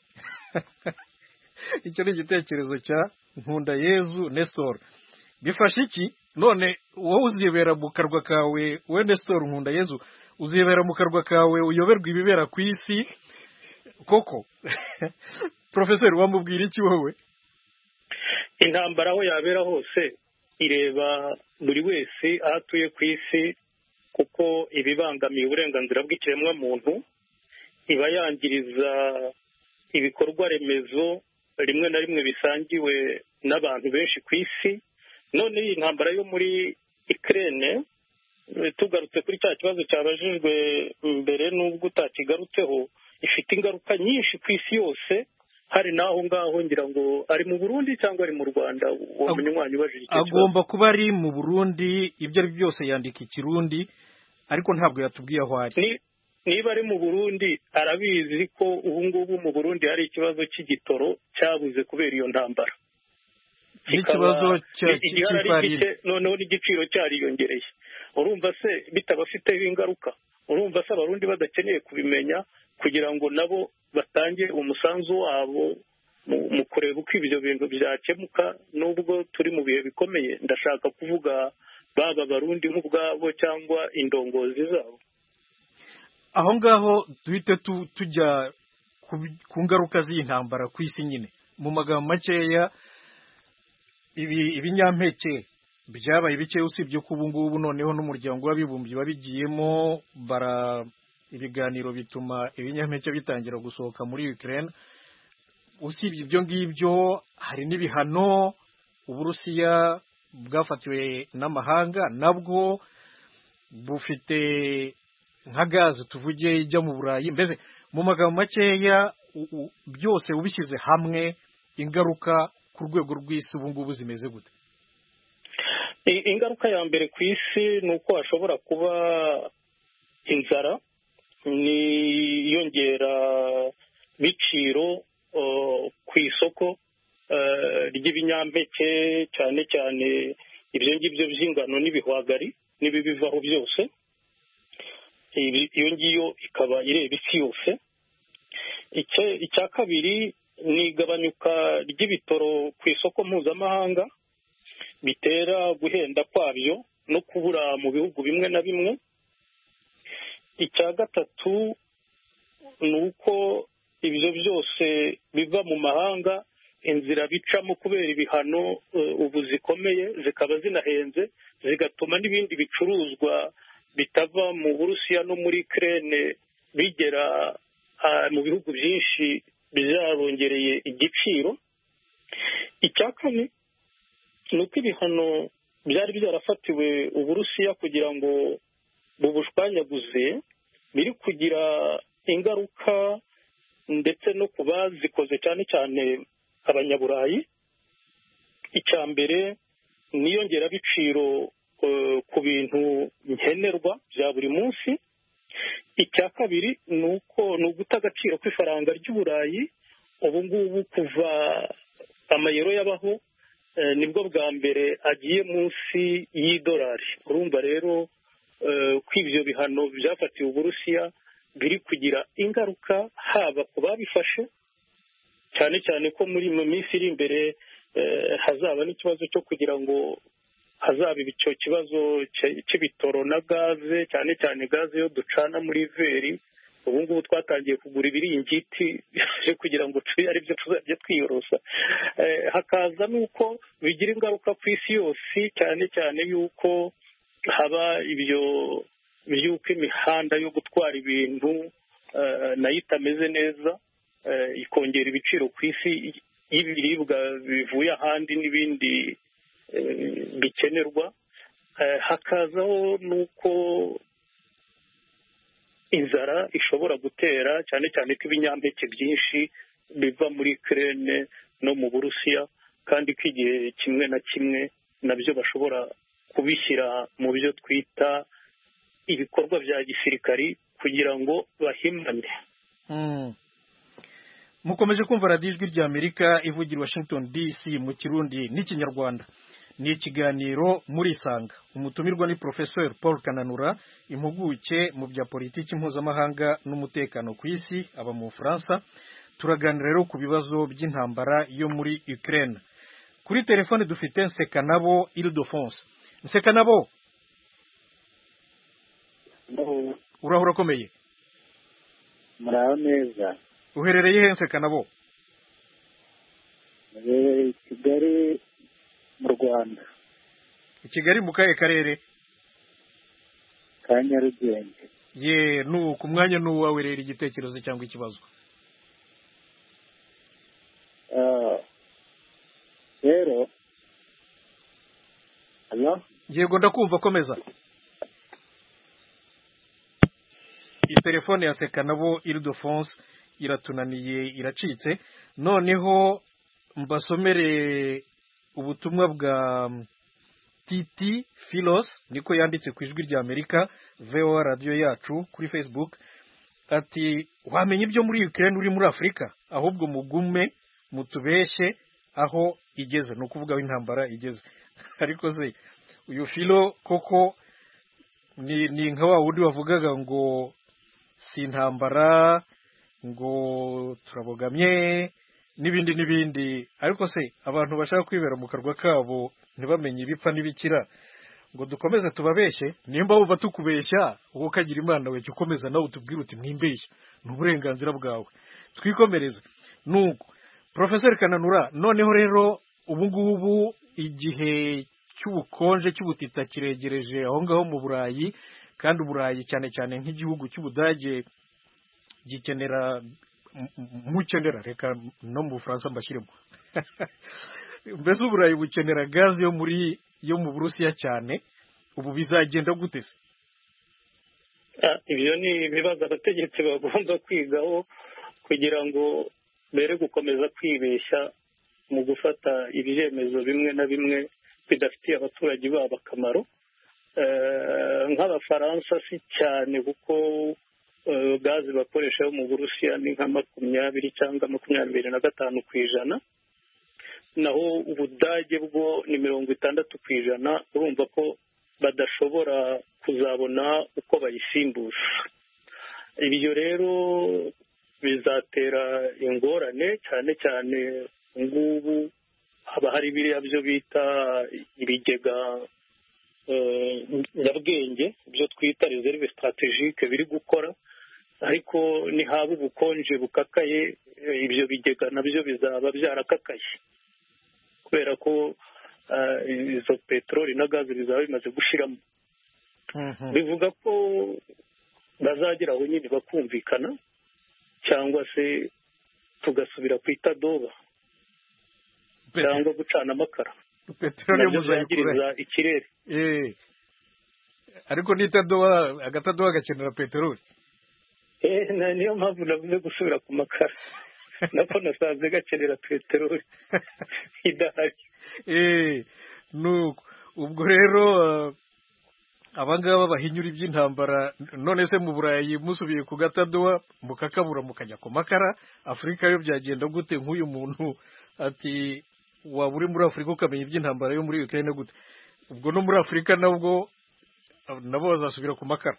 Icyo ni igitekerezo cya Nkundayezu Nestor. Bifasha iki? None wowe uzibera mu karwa kawe we Nestor Nkundayezu uzibera mu karwa kawe uyoberwa ibibera ku isi koko? Professor wamubwira iki wowe?
Intambara aho yabera hose ireba buri wese aho atuye ku isi kuko ibibangamiye uburenganzira bw'ikiremwamuntu iba yangiriza ibikorwa remezo rimwe na rimwe bisangiwe n'abantu benshi ku isi. None iyi ntambara yo muri Ukraine tugarutse kuri cya kibazo cyabajijwe mbere n'ubwo utakigarutseho, ifite ingaruka nyinshi ku isi yose, hari n'aho ngaho ngira ngo ari mu Burundi cyangwa ari mu Rwanda. Uwo munywanyi ubajije icyo kibazo
agomba kuba ari mu Burundi, ibyo ari byo byose yandika ikirundi, ariko ntabwo yatubwiye aho ari.
Niba ari mu Burundi arabizi ko ubu ngubu mu Burundi hari ikibazo cy'igitoro cyabuze kubera iyo ntambara,
n'ikibazo cy'ifarine,
noneho n'igiciro cyariyongereye. Urumva se bitabafiteho ingaruka? Urumva se abarundi badakeneye kubimenya kugira ngo nabo batange umusanzu wabo mu kureba uko ibyo bintu byakemuka? Nubwo turi mu bihe bikomeye, ndashaka kuvuga baba abarundi nk'ubwabo cyangwa indongozi zabo.
Aho ngaho duhite tujya ku ngaruka z'iyi ntambara ku isi nyine. Mu magambo makeya, ibi ibinyampeke byabaye bike, usibye ko ubu ngubu noneho n'umuryango w'abibumbye wabigiyemo, bara ibiganiro bituma ibinyampeke bitangira gusohoka muri Ukraine. Usibye ibyo ngibyo, hari n'ibihano Uburusiya bwafatiwe n'amahanga, nabwo bufite nka gaze tuvuge ijya mu Burayi. Mbese mu magambo makeya, byose ubishyize hamwe, ingaruka ku rwego rw'isi ubu ngubu zimeze gute?
Ingaruka ya mbere ku isi ni uko hashobora kuba inzara, n'iyongera biciro ku isoko ry'ibinyampeke, cyane cyane ibyo ngibyo by'ingano n'ibihwagari n'ibibivaho byose. Iyo ngiyo ikaba ireba isi yose. Icya kabiri ni igabanyuka ry'ibitoro ku isoko mpuzamahanga, bitera guhenda kwabyo no kubura mu bihugu bimwe na bimwe. Icya gatatu ni uko ibyo byose biva mu mahanga, inzira bicamo kubera ibihano ubu zikomeye, zikaba zinahenze, zigatuma n'ibindi bicuruzwa bitava mu Burusiya no muri Ukraine bigera mu bihugu byinshi byarongereye igiciro. Icya kane ni uko ibihano byari byarafatiwe Uburusiya kugira ngo bubushwanyaguze biri kugira ingaruka ndetse no ku bazikoze, cyane cyane abanyaburayi. Icya mbere ni iyongerabiciro ku bintu nkenerwa bya buri munsi. Icya kabiri ni uko ni uguta agaciro kw'ifaranga ry'Uburayi. Ubu ngubu kuva amayero yabaho nibwo bwa mbere agiye munsi y'idolari. Urumva rero ko ibyo bihano byafatiwe Uburusiya biri kugira ingaruka haba ku babifashe, cyane cyane ko muri mu minsi iri imbere hazaba n'ikibazo cyo kugira ngo hazaba icyo kibazo cy'ibitoro na gaze, cyane cyane gaze yo ducana muri veri. Ubu ngubu twatangiye kugura ibiringiti kugira ngo ari byo tuzajya twiyorosa. Hakaza n'uko bigira ingaruka ku isi yose, cyane cyane y'uko haba ibyo by'uko imihanda yo gutwara ibintu nayo itameze neza, ikongera ibiciro ku isi y'ibiribwa bivuye ahandi n'ibindi bikenerwa. Hakazaho n'uko inzara ishobora gutera, cyane cyane ko ibinyampeke byinshi biva muri Ukraine no mu Burusiya, kandi ko igihe kimwe na kimwe nabyo bashobora kubishyira mu byo twita ibikorwa bya gisirikari kugira ngo bahimane.
Mukomeje kumva radiyo ijwi ry'Amerika ivugira Washington D C mu Kirundi n'Ikinyarwanda. Ni ikiganiro muri Isanga. Umutumirwa ni Professor Paul Kananura, impuguke mu bya politiki mpuzamahanga n'umutekano ku isi, aba mu Bufaransa. Turaganira rero ku bibazo by'intambara yo muri Ukraine. Kuri telefone dufite Nsekanabo Ildefonse. Nsekanabo, urahura komeye?
Muraho neza.
Uherereye he Nsekanabo?
Uherereye Kigali mu Rwanda.
I Kigali mu kahe karere?
Ka Nyarugenge.
Ye, nu ku mwanya n'uwawe rero igitekerezo cyangwa ikibazo?
Ah, rero Hello?
Yego ndakumva, komeza. telefone ya seka nabo Ildefonse iratunaniye iracitse. Noneho mbasomere ubutumwa bwa Titi Philos niko yanditse ku ijwi rya Amerika V O A radio yacu kuri Facebook ati wamenye ibyo muri Ukraine uri muri Afrika ahubwo mugume mutubeshe aho igeze no kuvuga intambara igeze. Ariko se uyu Philo koko ni ni nka wa wundi wavugaga ngo si intambara ngo turabogamye n'ibindi n'ibindi. Ariko se abantu bashaka kwibera mu karwa kabo ntibamenye ibipfa n'ibikira ngo dukomeze tubabeshye, nimba wumva tukubeshya uwo kagira Imana we ukomeza nawe utubwire uti mwimbeshya n'uburenganzira bwawe twikomereza. Nuko Professor Kananura, noneho rero ubu ngubu igihe cy'ubukonje cy'ubutita kiregereje aho ngaho mu Burayi, kandi Uburayi cyane cyane nk'igihugu cy'Ubudage gikenera mukenera reka no mu Bufaransa mbashyiremo mbese Uburayi bukenera gaze yo muri yo mu Burusiya cyane. Ubu bizagenda gute se?
Ibyo ni ibibazo abategetsi bagomba kwigaho kugira ngo bere gukomeza kwibeshya mu gufata ibyemezo bimwe na bimwe bidafitiye abaturage babo akamaro. Nk'Abafaransa si cyane kuko gaze bakoresha yo mu Burusiya ni nka makumyabiri cyangwa makumyabiri na gatanu ku ijana, naho Ubudage bwo ni mirongo itandatu ku ijana. Urumva ko badashobora kuzabona uko bayisimbuza. Ibyo rero bizatera ingorane cyane cyane ngubu haba hari biriya byo bita ibigega nyabwenge byo twita reserve strategique biri gukora, ariko ni haba ubukonje bukakaye ibyo bigega nabyo bizaba byarakakaye kubera ko izo peteroli na gaze bizaba bimaze gushiramo. Bivuga ko bazagera aho nyine bakumvikana cyangwa se tugasubira ku itadoba cyangwa gucana amakara.
Peteroli muzayikura
ikirere.
Eh. Ariko n'itadoba agatadoba gakenera peteroli.
Eh, niyo mpamvu navuze gusubira ku makara. Nako nasanze gakenera peteroli idahari.
Eh, nuko ubwo rero abangaba bahinyura iby'intambara. None se mu Burayi musubiye ku gatadoba mukakabura mukajya ku makara, Afrika yo byagenda gute? Nk'uyu muntu ati waba uri muri Afrika ukamenya iby'intambara yo muri Ukraine gute? Ubwo no muri Afrika nabwo nabo bazasubira ku makara.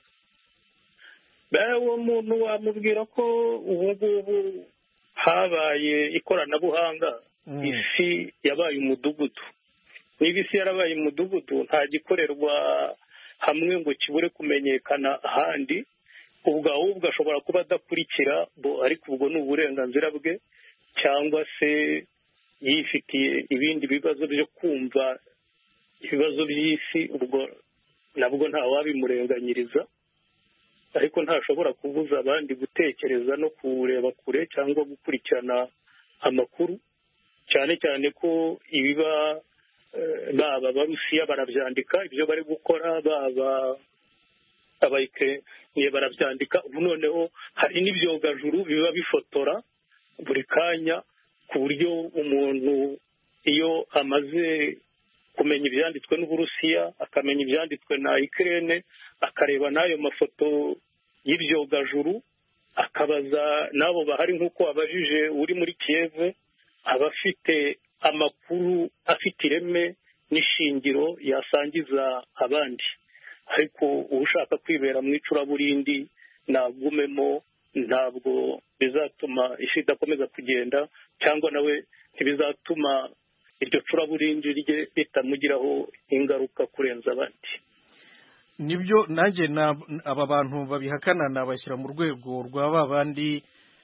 Uwo muntu wamubwira ko ubu ngubu habaye ikoranabuhanga, isi yabaye umudugudu. Niba isi yarabaye umudugudu nta gikorerwa hamwe ngo kibure kumenyekana ahandi, ubwo ahubwo ashobora kuba adakurikira, ariko ubwo ni uburenganzira bwe, cyangwa se yifitiye ibindi bibazo byo kumva ibibazo by'isi, ubwo nabwo nta wabimurenganyiriza, ariko ntashobora kubuza abandi gutekereza no kureba kure cyangwa gukurikirana amakuru, cyane cyane ko ibiba baba Abarusiya barabyandika ibyo bari gukora, baba abayikireniye barabyandika. Ubu noneho hari n'ibyogajuru biba bifotora buri kanya, ku buryo umuntu iyo amaze kumenya ibyanditswe n'Uburusiya akamenya ibyanditswe na Ukraine akareba n'ayo mafoto y'ibyogajuru akabaza n'abo bahari nk'uko wabajije uri muri Kiev, aba afite amakuru afite ireme n'ishingiro yasangiza abandi. Ariko ushaka kwibera mu icuraburindi nagumemo, ntabwo bizatuma isi idakomeza kugenda, cyangwa nawe ntibizatuma iryo curaburindi rye ritamugiraho ingaruka kurenza abandi.
Nibyo nanjye aba bantu babihakana nabashyira mu rwego rwa ba bandi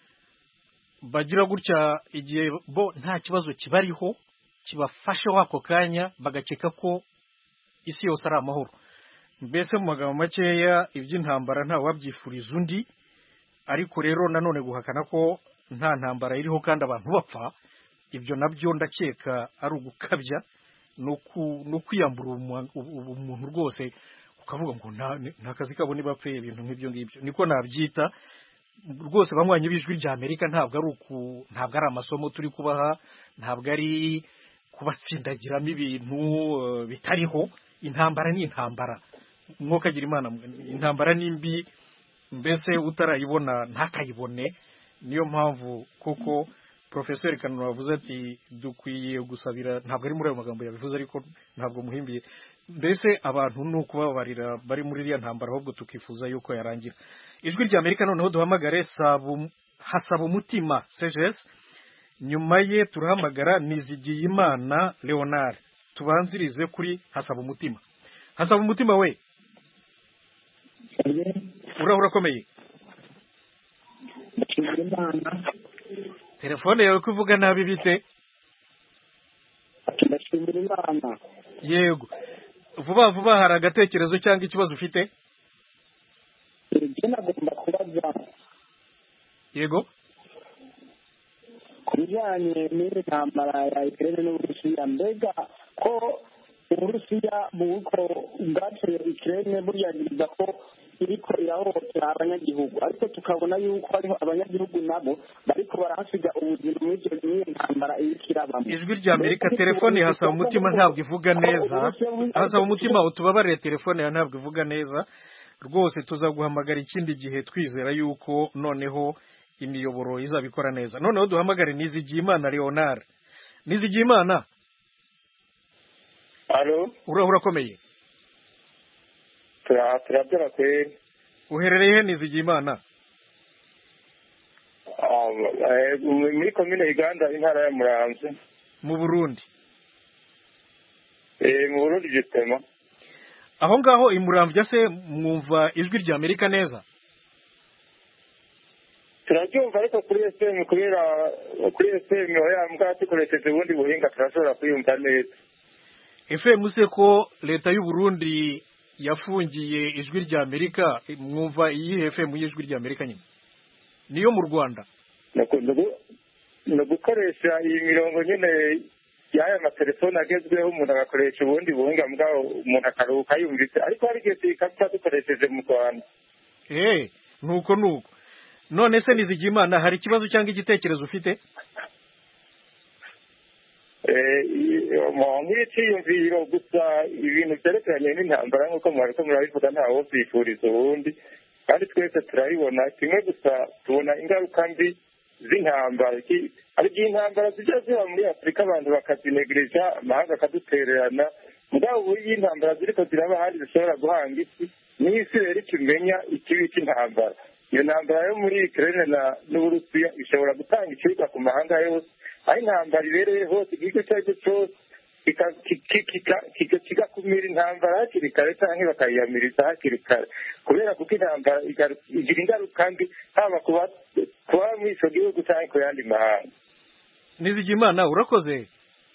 bagira gutya igihe bo nta kibazo kibariho kibafashe wako kanya bagakeka ko isi yose ari amahoro. Mbese mu magambo makeya iby'intambara nta wabyifuriza undi, ariko rero nanone guhakana ko nta ntambara iriho kandi abantu bapfa, ibyo nabyo ndakeka ari ugukabya no kwiyambura umuntu rwose, ukavuga ngo nta kazi kabo ntibapfuye ibintu nk'ibyo ngibyo niko nabyita rwose banywanyi b'ijwi rya Amerika ntabwo ari uku ntabwo ari amasomo turi kubaha ntabwo ari kubatsindagiramo ibintu bitariho intambara ni intambara mwuka agira imana intambara ni mbi mbese utarayibona ntakayibone niyo mpamvu kuko Professor Kanura wavuze ati dukwiye gusabira ntabwo ari muri ayo magambo yabivuze ariko ntabwo muhimbiye mbese abantu ni ukubabarira bari muri iriya ntambara ahubwo tukifuza yuko yarangira ijwi rya Amerika noneho duhamagare sabu hasaba umutima C G S nyuma ye turahamagara Nizigiyimana Leonard tubanzirize kuri hasaba umutima hasaba umutima we urahura komeye telefone yawe kuvuga nabi bite
ndashimira Imana
yego vuba vuba hari agatekerezo cyangwa ikibazo ufite
ibyo nagomba kubaza
yego
ku bijyanye n'iyi ntambara ya Ukraine n'Uburusiya mbega ko Uburusiya buko bwateye Ukraine buriyagiriza ko iriko irahohotera abanyagihugu ariko tukabona yuko hariho abanyagihugu nabo bariko barahasiga ubuzima muri icyo gihe ntambara iriko irabamo
ijwi rya Amerika telefone hasaba umutima ntabwo ivuga neza hasaba umutima utubabarire telefone ya ntabwo ivuga neza rwose tuzaguhamagara ikindi gihe twizera yuko noneho imiyoboro izabikora neza noneho duhamagare Nizigiyimana Leonard Nizigiyimana
Alo
urahura komeye
turabyara kwe
uherereye he Nizigiyimana
muri komine Uganda intara ya Muramvya
mu Burundi
eh mu Burundi gitema
aho ngaho i Muramvya se mwumva ijwi rya Amerika neza
turabyumva ariko kuri F M kubera kuri F M oya mbwa tukoresheje ubundi buhinga turashobora kuyumva neza
F M se ko leta y'u Burundi yafungiye ijwi rya Amerika mwumva iyi F M y'ijwi rya Amerika nyine niyo mu Rwanda
no gukoresha iyi mirongo nyine y'aya matelefone agezweho umuntu agakoresha ubundi buhinga mbwaho umuntu akaruhuka yumvise ariko hari igihe tukaba dukoresheje mu Rwanda
eh nuko nuko none se Nizigiyimana hari ikibazo cyangwa igitekerezo ufite
nk'iciyumviro gusa ibintu byerekeranye n'intambara nk'uko mwariko murabivuga ntawo byifuriza ubundi kandi twese turabibona kimwe gusa tubona ingaruka mbi z'intambara hari igihe intambara zijya ziba muri Afurika abantu bakazinegereja amahanga akadutererana mugabo ubu iyo intambara ziriko ziraba ahandi zishobora guhanga isi n'isi rero ikimenya ikibi cy'intambara iyo ntambara yo muri Ukraine n'Uburusiya ishobora gutanga ikibuga ku mahanga yose aho intambara ibereye hose igihugu icyo ari cyo cyose kigakumira intambara hakiri kare cyangwa bakayiyamiriza hakiri kare kubera kuko intambara igira ingaruka mbi haba kuba muri icyo gihugu cyangwa ku yandi mahanga
Nizigiyimana urakoze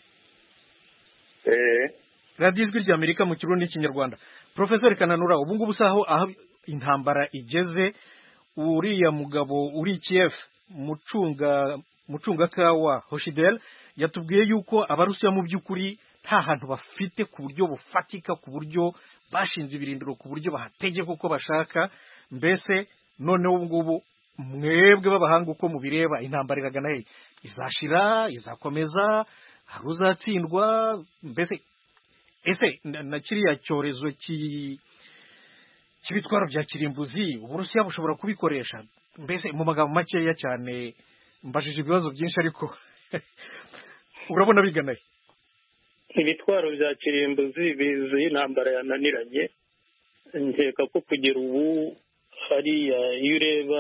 eh
radiyo ijwi rya Amerika mu Kirundi n'Ikinyarwanda Professor Kananura ubu ngubu saho aho intambara igeze uriya mugabo uri Kiev mucunga mucunga kawa Hoshidel yatubwiye yuko abarusiya mu by'ukuri nta hantu bafite ku buryo bufatika ku buryo bashinze ibirindiro ku buryo bahategeka uko bashaka mbese noneho ubu ngubu mwebwe b'abahanga uko mubireba intambara iragana he izashira izakomeza hari uzatsindwa mbese ese na kiriya cyorezo cy'ibitwaro bya kirimbuzi Uburusiya bushobora kubikoresha mbese mu magambo makeya cyane mbajije ibibazo byinshi ariko urabona biganaye
ibitwaro bya kirimbuzi bizi intambara yananiranye nkeka ko kugera ubu hariya iyo ureba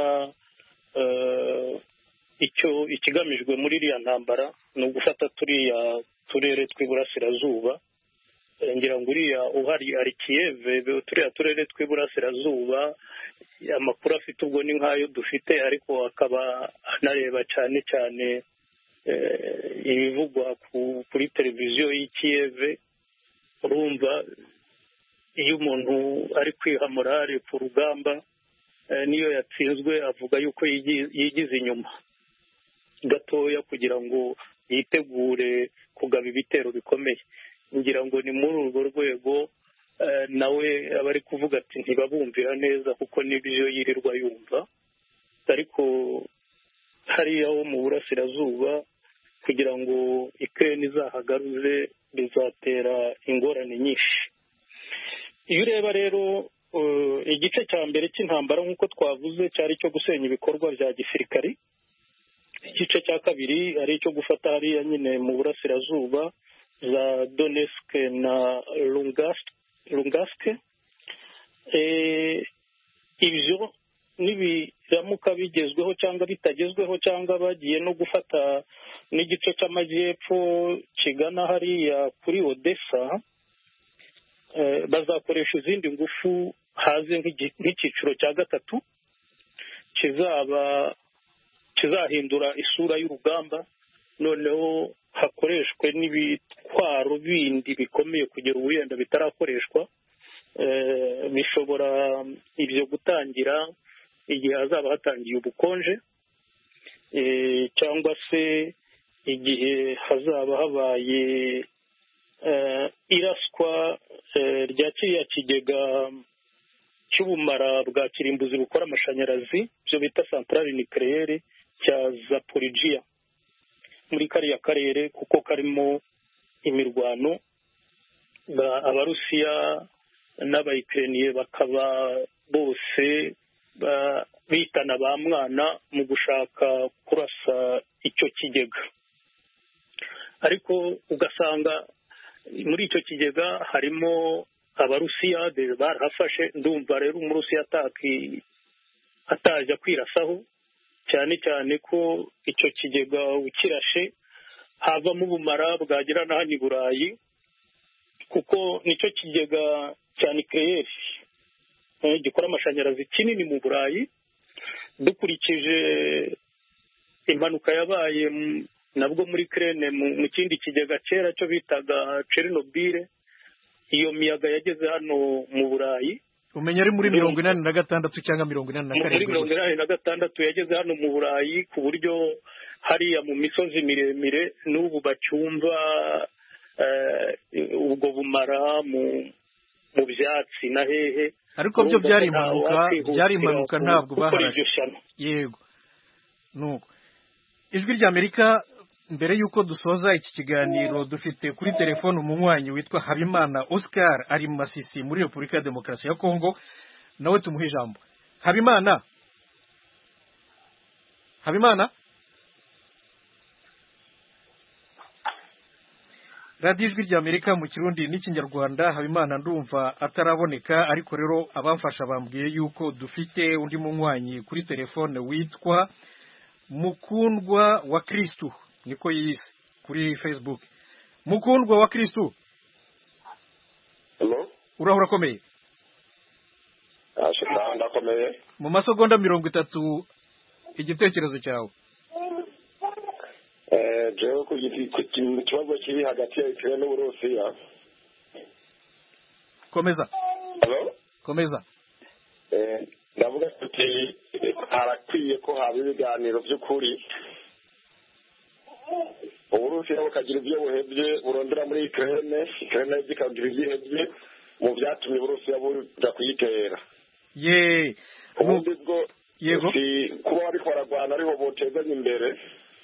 icyo ikigamijwe muri iriya ntambara ni ugufata turiya turere tw'iburasirazuba ngira ngo uriya uhari ari Kiev turiya turere tw'iburasirazuba amakuru afite ubwo ni nk'ayo dufite ariko akaba anareba cyane cyane ibivugwa kuri televiziyo y'i Kiev urumva iyo umuntu ari kwihamura ari ku rugamba niyo yatsinzwe avuga yuko yigize inyuma gatoya kugira ngo yitegure kugaba ibitero bikomeye ngira ngo ni muri urwo rwego nawe aba ari kuvuga ati ntibabumvira neza kuko n'ibyo yirirwa yumva, ariko hariya ho mu burasirazuba kugira ngo Ukraine izahagaruze bizatera ingorane nyinshi. Iyo ureba rero igice cya mbere cy'intambara nk'uko twavuze cyari cyo gusenya ibikorwa bya gisirikari, igice cya kabiri ari icyo gufata hariya nyine mu burasirazuba za Donetsk na Lugansk. Ibyo nibiramuka bigezweho cyangwa bitagezweho cyangwa bagiye no gufata n'igice cy'amajyepfo kigana hariya kuri Odessa, bazakoresha izindi ngufu haze nk'icyiciro cya gatatu kizaba kizahindura isura y'urugamba, noneho hakoreshwe n'ibitwaro bindi bikomeye kugera ubu yenda bitarakoreshwa. Bishobora ibyo gutangira igihe hazaba hatangiye ubukonje, cyangwa se igihe hazaba habaye iraswa rya kiriya kigega cy'ubumara bwa kirimbuzi bukora amashanyarazi, byo bita centrale nucléaire cya Zaporizhia muri kariya karere, kuko karimo imirwano. Abarusiya n'abayikireniye bakaba bose bitana ba mwana mu gushaka kurasa icyo kigega, ariko ugasanga muri icyo kigega harimo abarusiya barahafashe. Ndumva rero umurusiya ataki atajya kwirasaho, cyane cyane ko icyo kigega ukirashe havamo ubumara bwagera na hano i Burayi, kuko nicyo kigega cya nucléaire gikora amashanyarazi kinini mu Burayi. Dukurikije impanuka yabaye nabwo muri Ukraine mu kindi kigega kera cyo bitaga Chernobyl, iyo miyaga yageze hano mu Burayi.
Umenya ari muri mirongo inani na gatandatu cyangwa mirongo inani na karindwi.
Muri mirongo inani na gatandatu yageze hano mu Burayi, ku buryo hariya mu misozi miremire n'ubu bacyumva ubwo bumara mu mu byatsi na hehe.
Ariko byo byari impanuka, byari impanuka ntabwo baharashe. Yego. Nuko Ijwi ry'Amerika, mbere y'uko dusoza iki kiganiro dufite kuri telefone umunywanyi witwa Habimana Oscar, ari mu Masisi muri Repubulika ya Demokarasi ya Kongo, nawe tumuha ijambo. Habimana Habimana Radio Ijwi ry'Amerika mu Kirundi n'Ikinyarwanda. Habimana ndumva ataraboneka, ariko rero abamfasha bambwiye yuko dufite undi munywanyi kuri telefone witwa Mukundwa wa Kristu, niko yise kuri Facebook. Mukundwa wa Kristu.
Hello?
Urahura urakomeye?
Ashaka ndakomeye.
Mu masegonda mirongo itatu igitekerezo cyawe.
Eh, jewe ku kibazo kiri hagati ya Ukraine n'Uburusiya.
Komeza.
Hello?
Komeza.
Eh, ndavuga ati harakwiye ko haba ibiganiro by'ukuri. Uburusiya bukagira ibyo buhebye burondera muri Ukraine, Ukraine ikagira ibihebye mu byatumye Uburusiya buja kuyitera.
Ye.
Ubundi bwo
yego.
Kuba bari kwaragwana ariho botezanya imbere.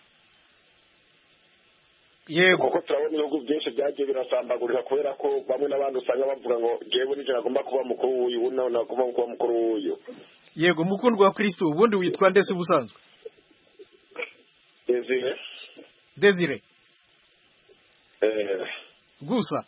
Yego.
Kuko turabona ibihugu byinshi byagiye birasambagurika kubera ko bamwe n'abandi usanga bavuga ngo jewe nije nagomba kuba mukuru w'uyu, ubu nawe nagomba kuba mukuru w'uyu.
Yego. Mukundwa wa Kristo, ubundi witwa ndese busanzwe?
Desire.
Desire.
Eh.
Gusa.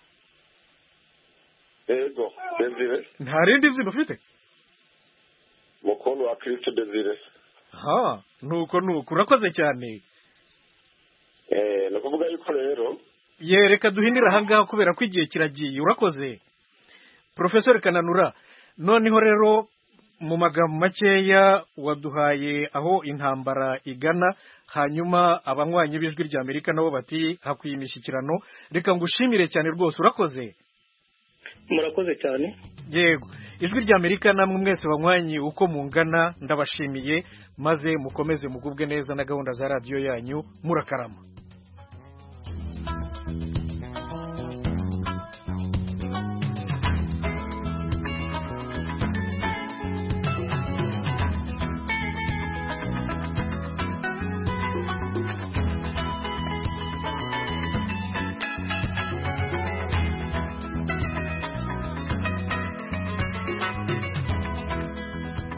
Yego. Desire.
Nta rindi zino ufite?
Mukundwa wa Kristo Desire.
Ha, nuko nuko urakoze cyane.
Eh, no kuvuga yuko rero
yereka duhinira hangaha kubera ko igihe kiragiye. Urakoze Professor Kananura. Noneho rero mu magambo makeya waduhaye aho intambara igana, hanyuma abanywanyi b'Ijwi ry'Amerika nabo bati hakwiye imishyikirano. Reka ngushimire cyane rwose. Urakoze.
Murakoze cyane.
Yego. Ijwi ry'Amerika namwe mwese banywanyi uko mungana ndabashimiye, maze mukomeze mugubwe neza na gahunda za radio yanyu. Murakarama.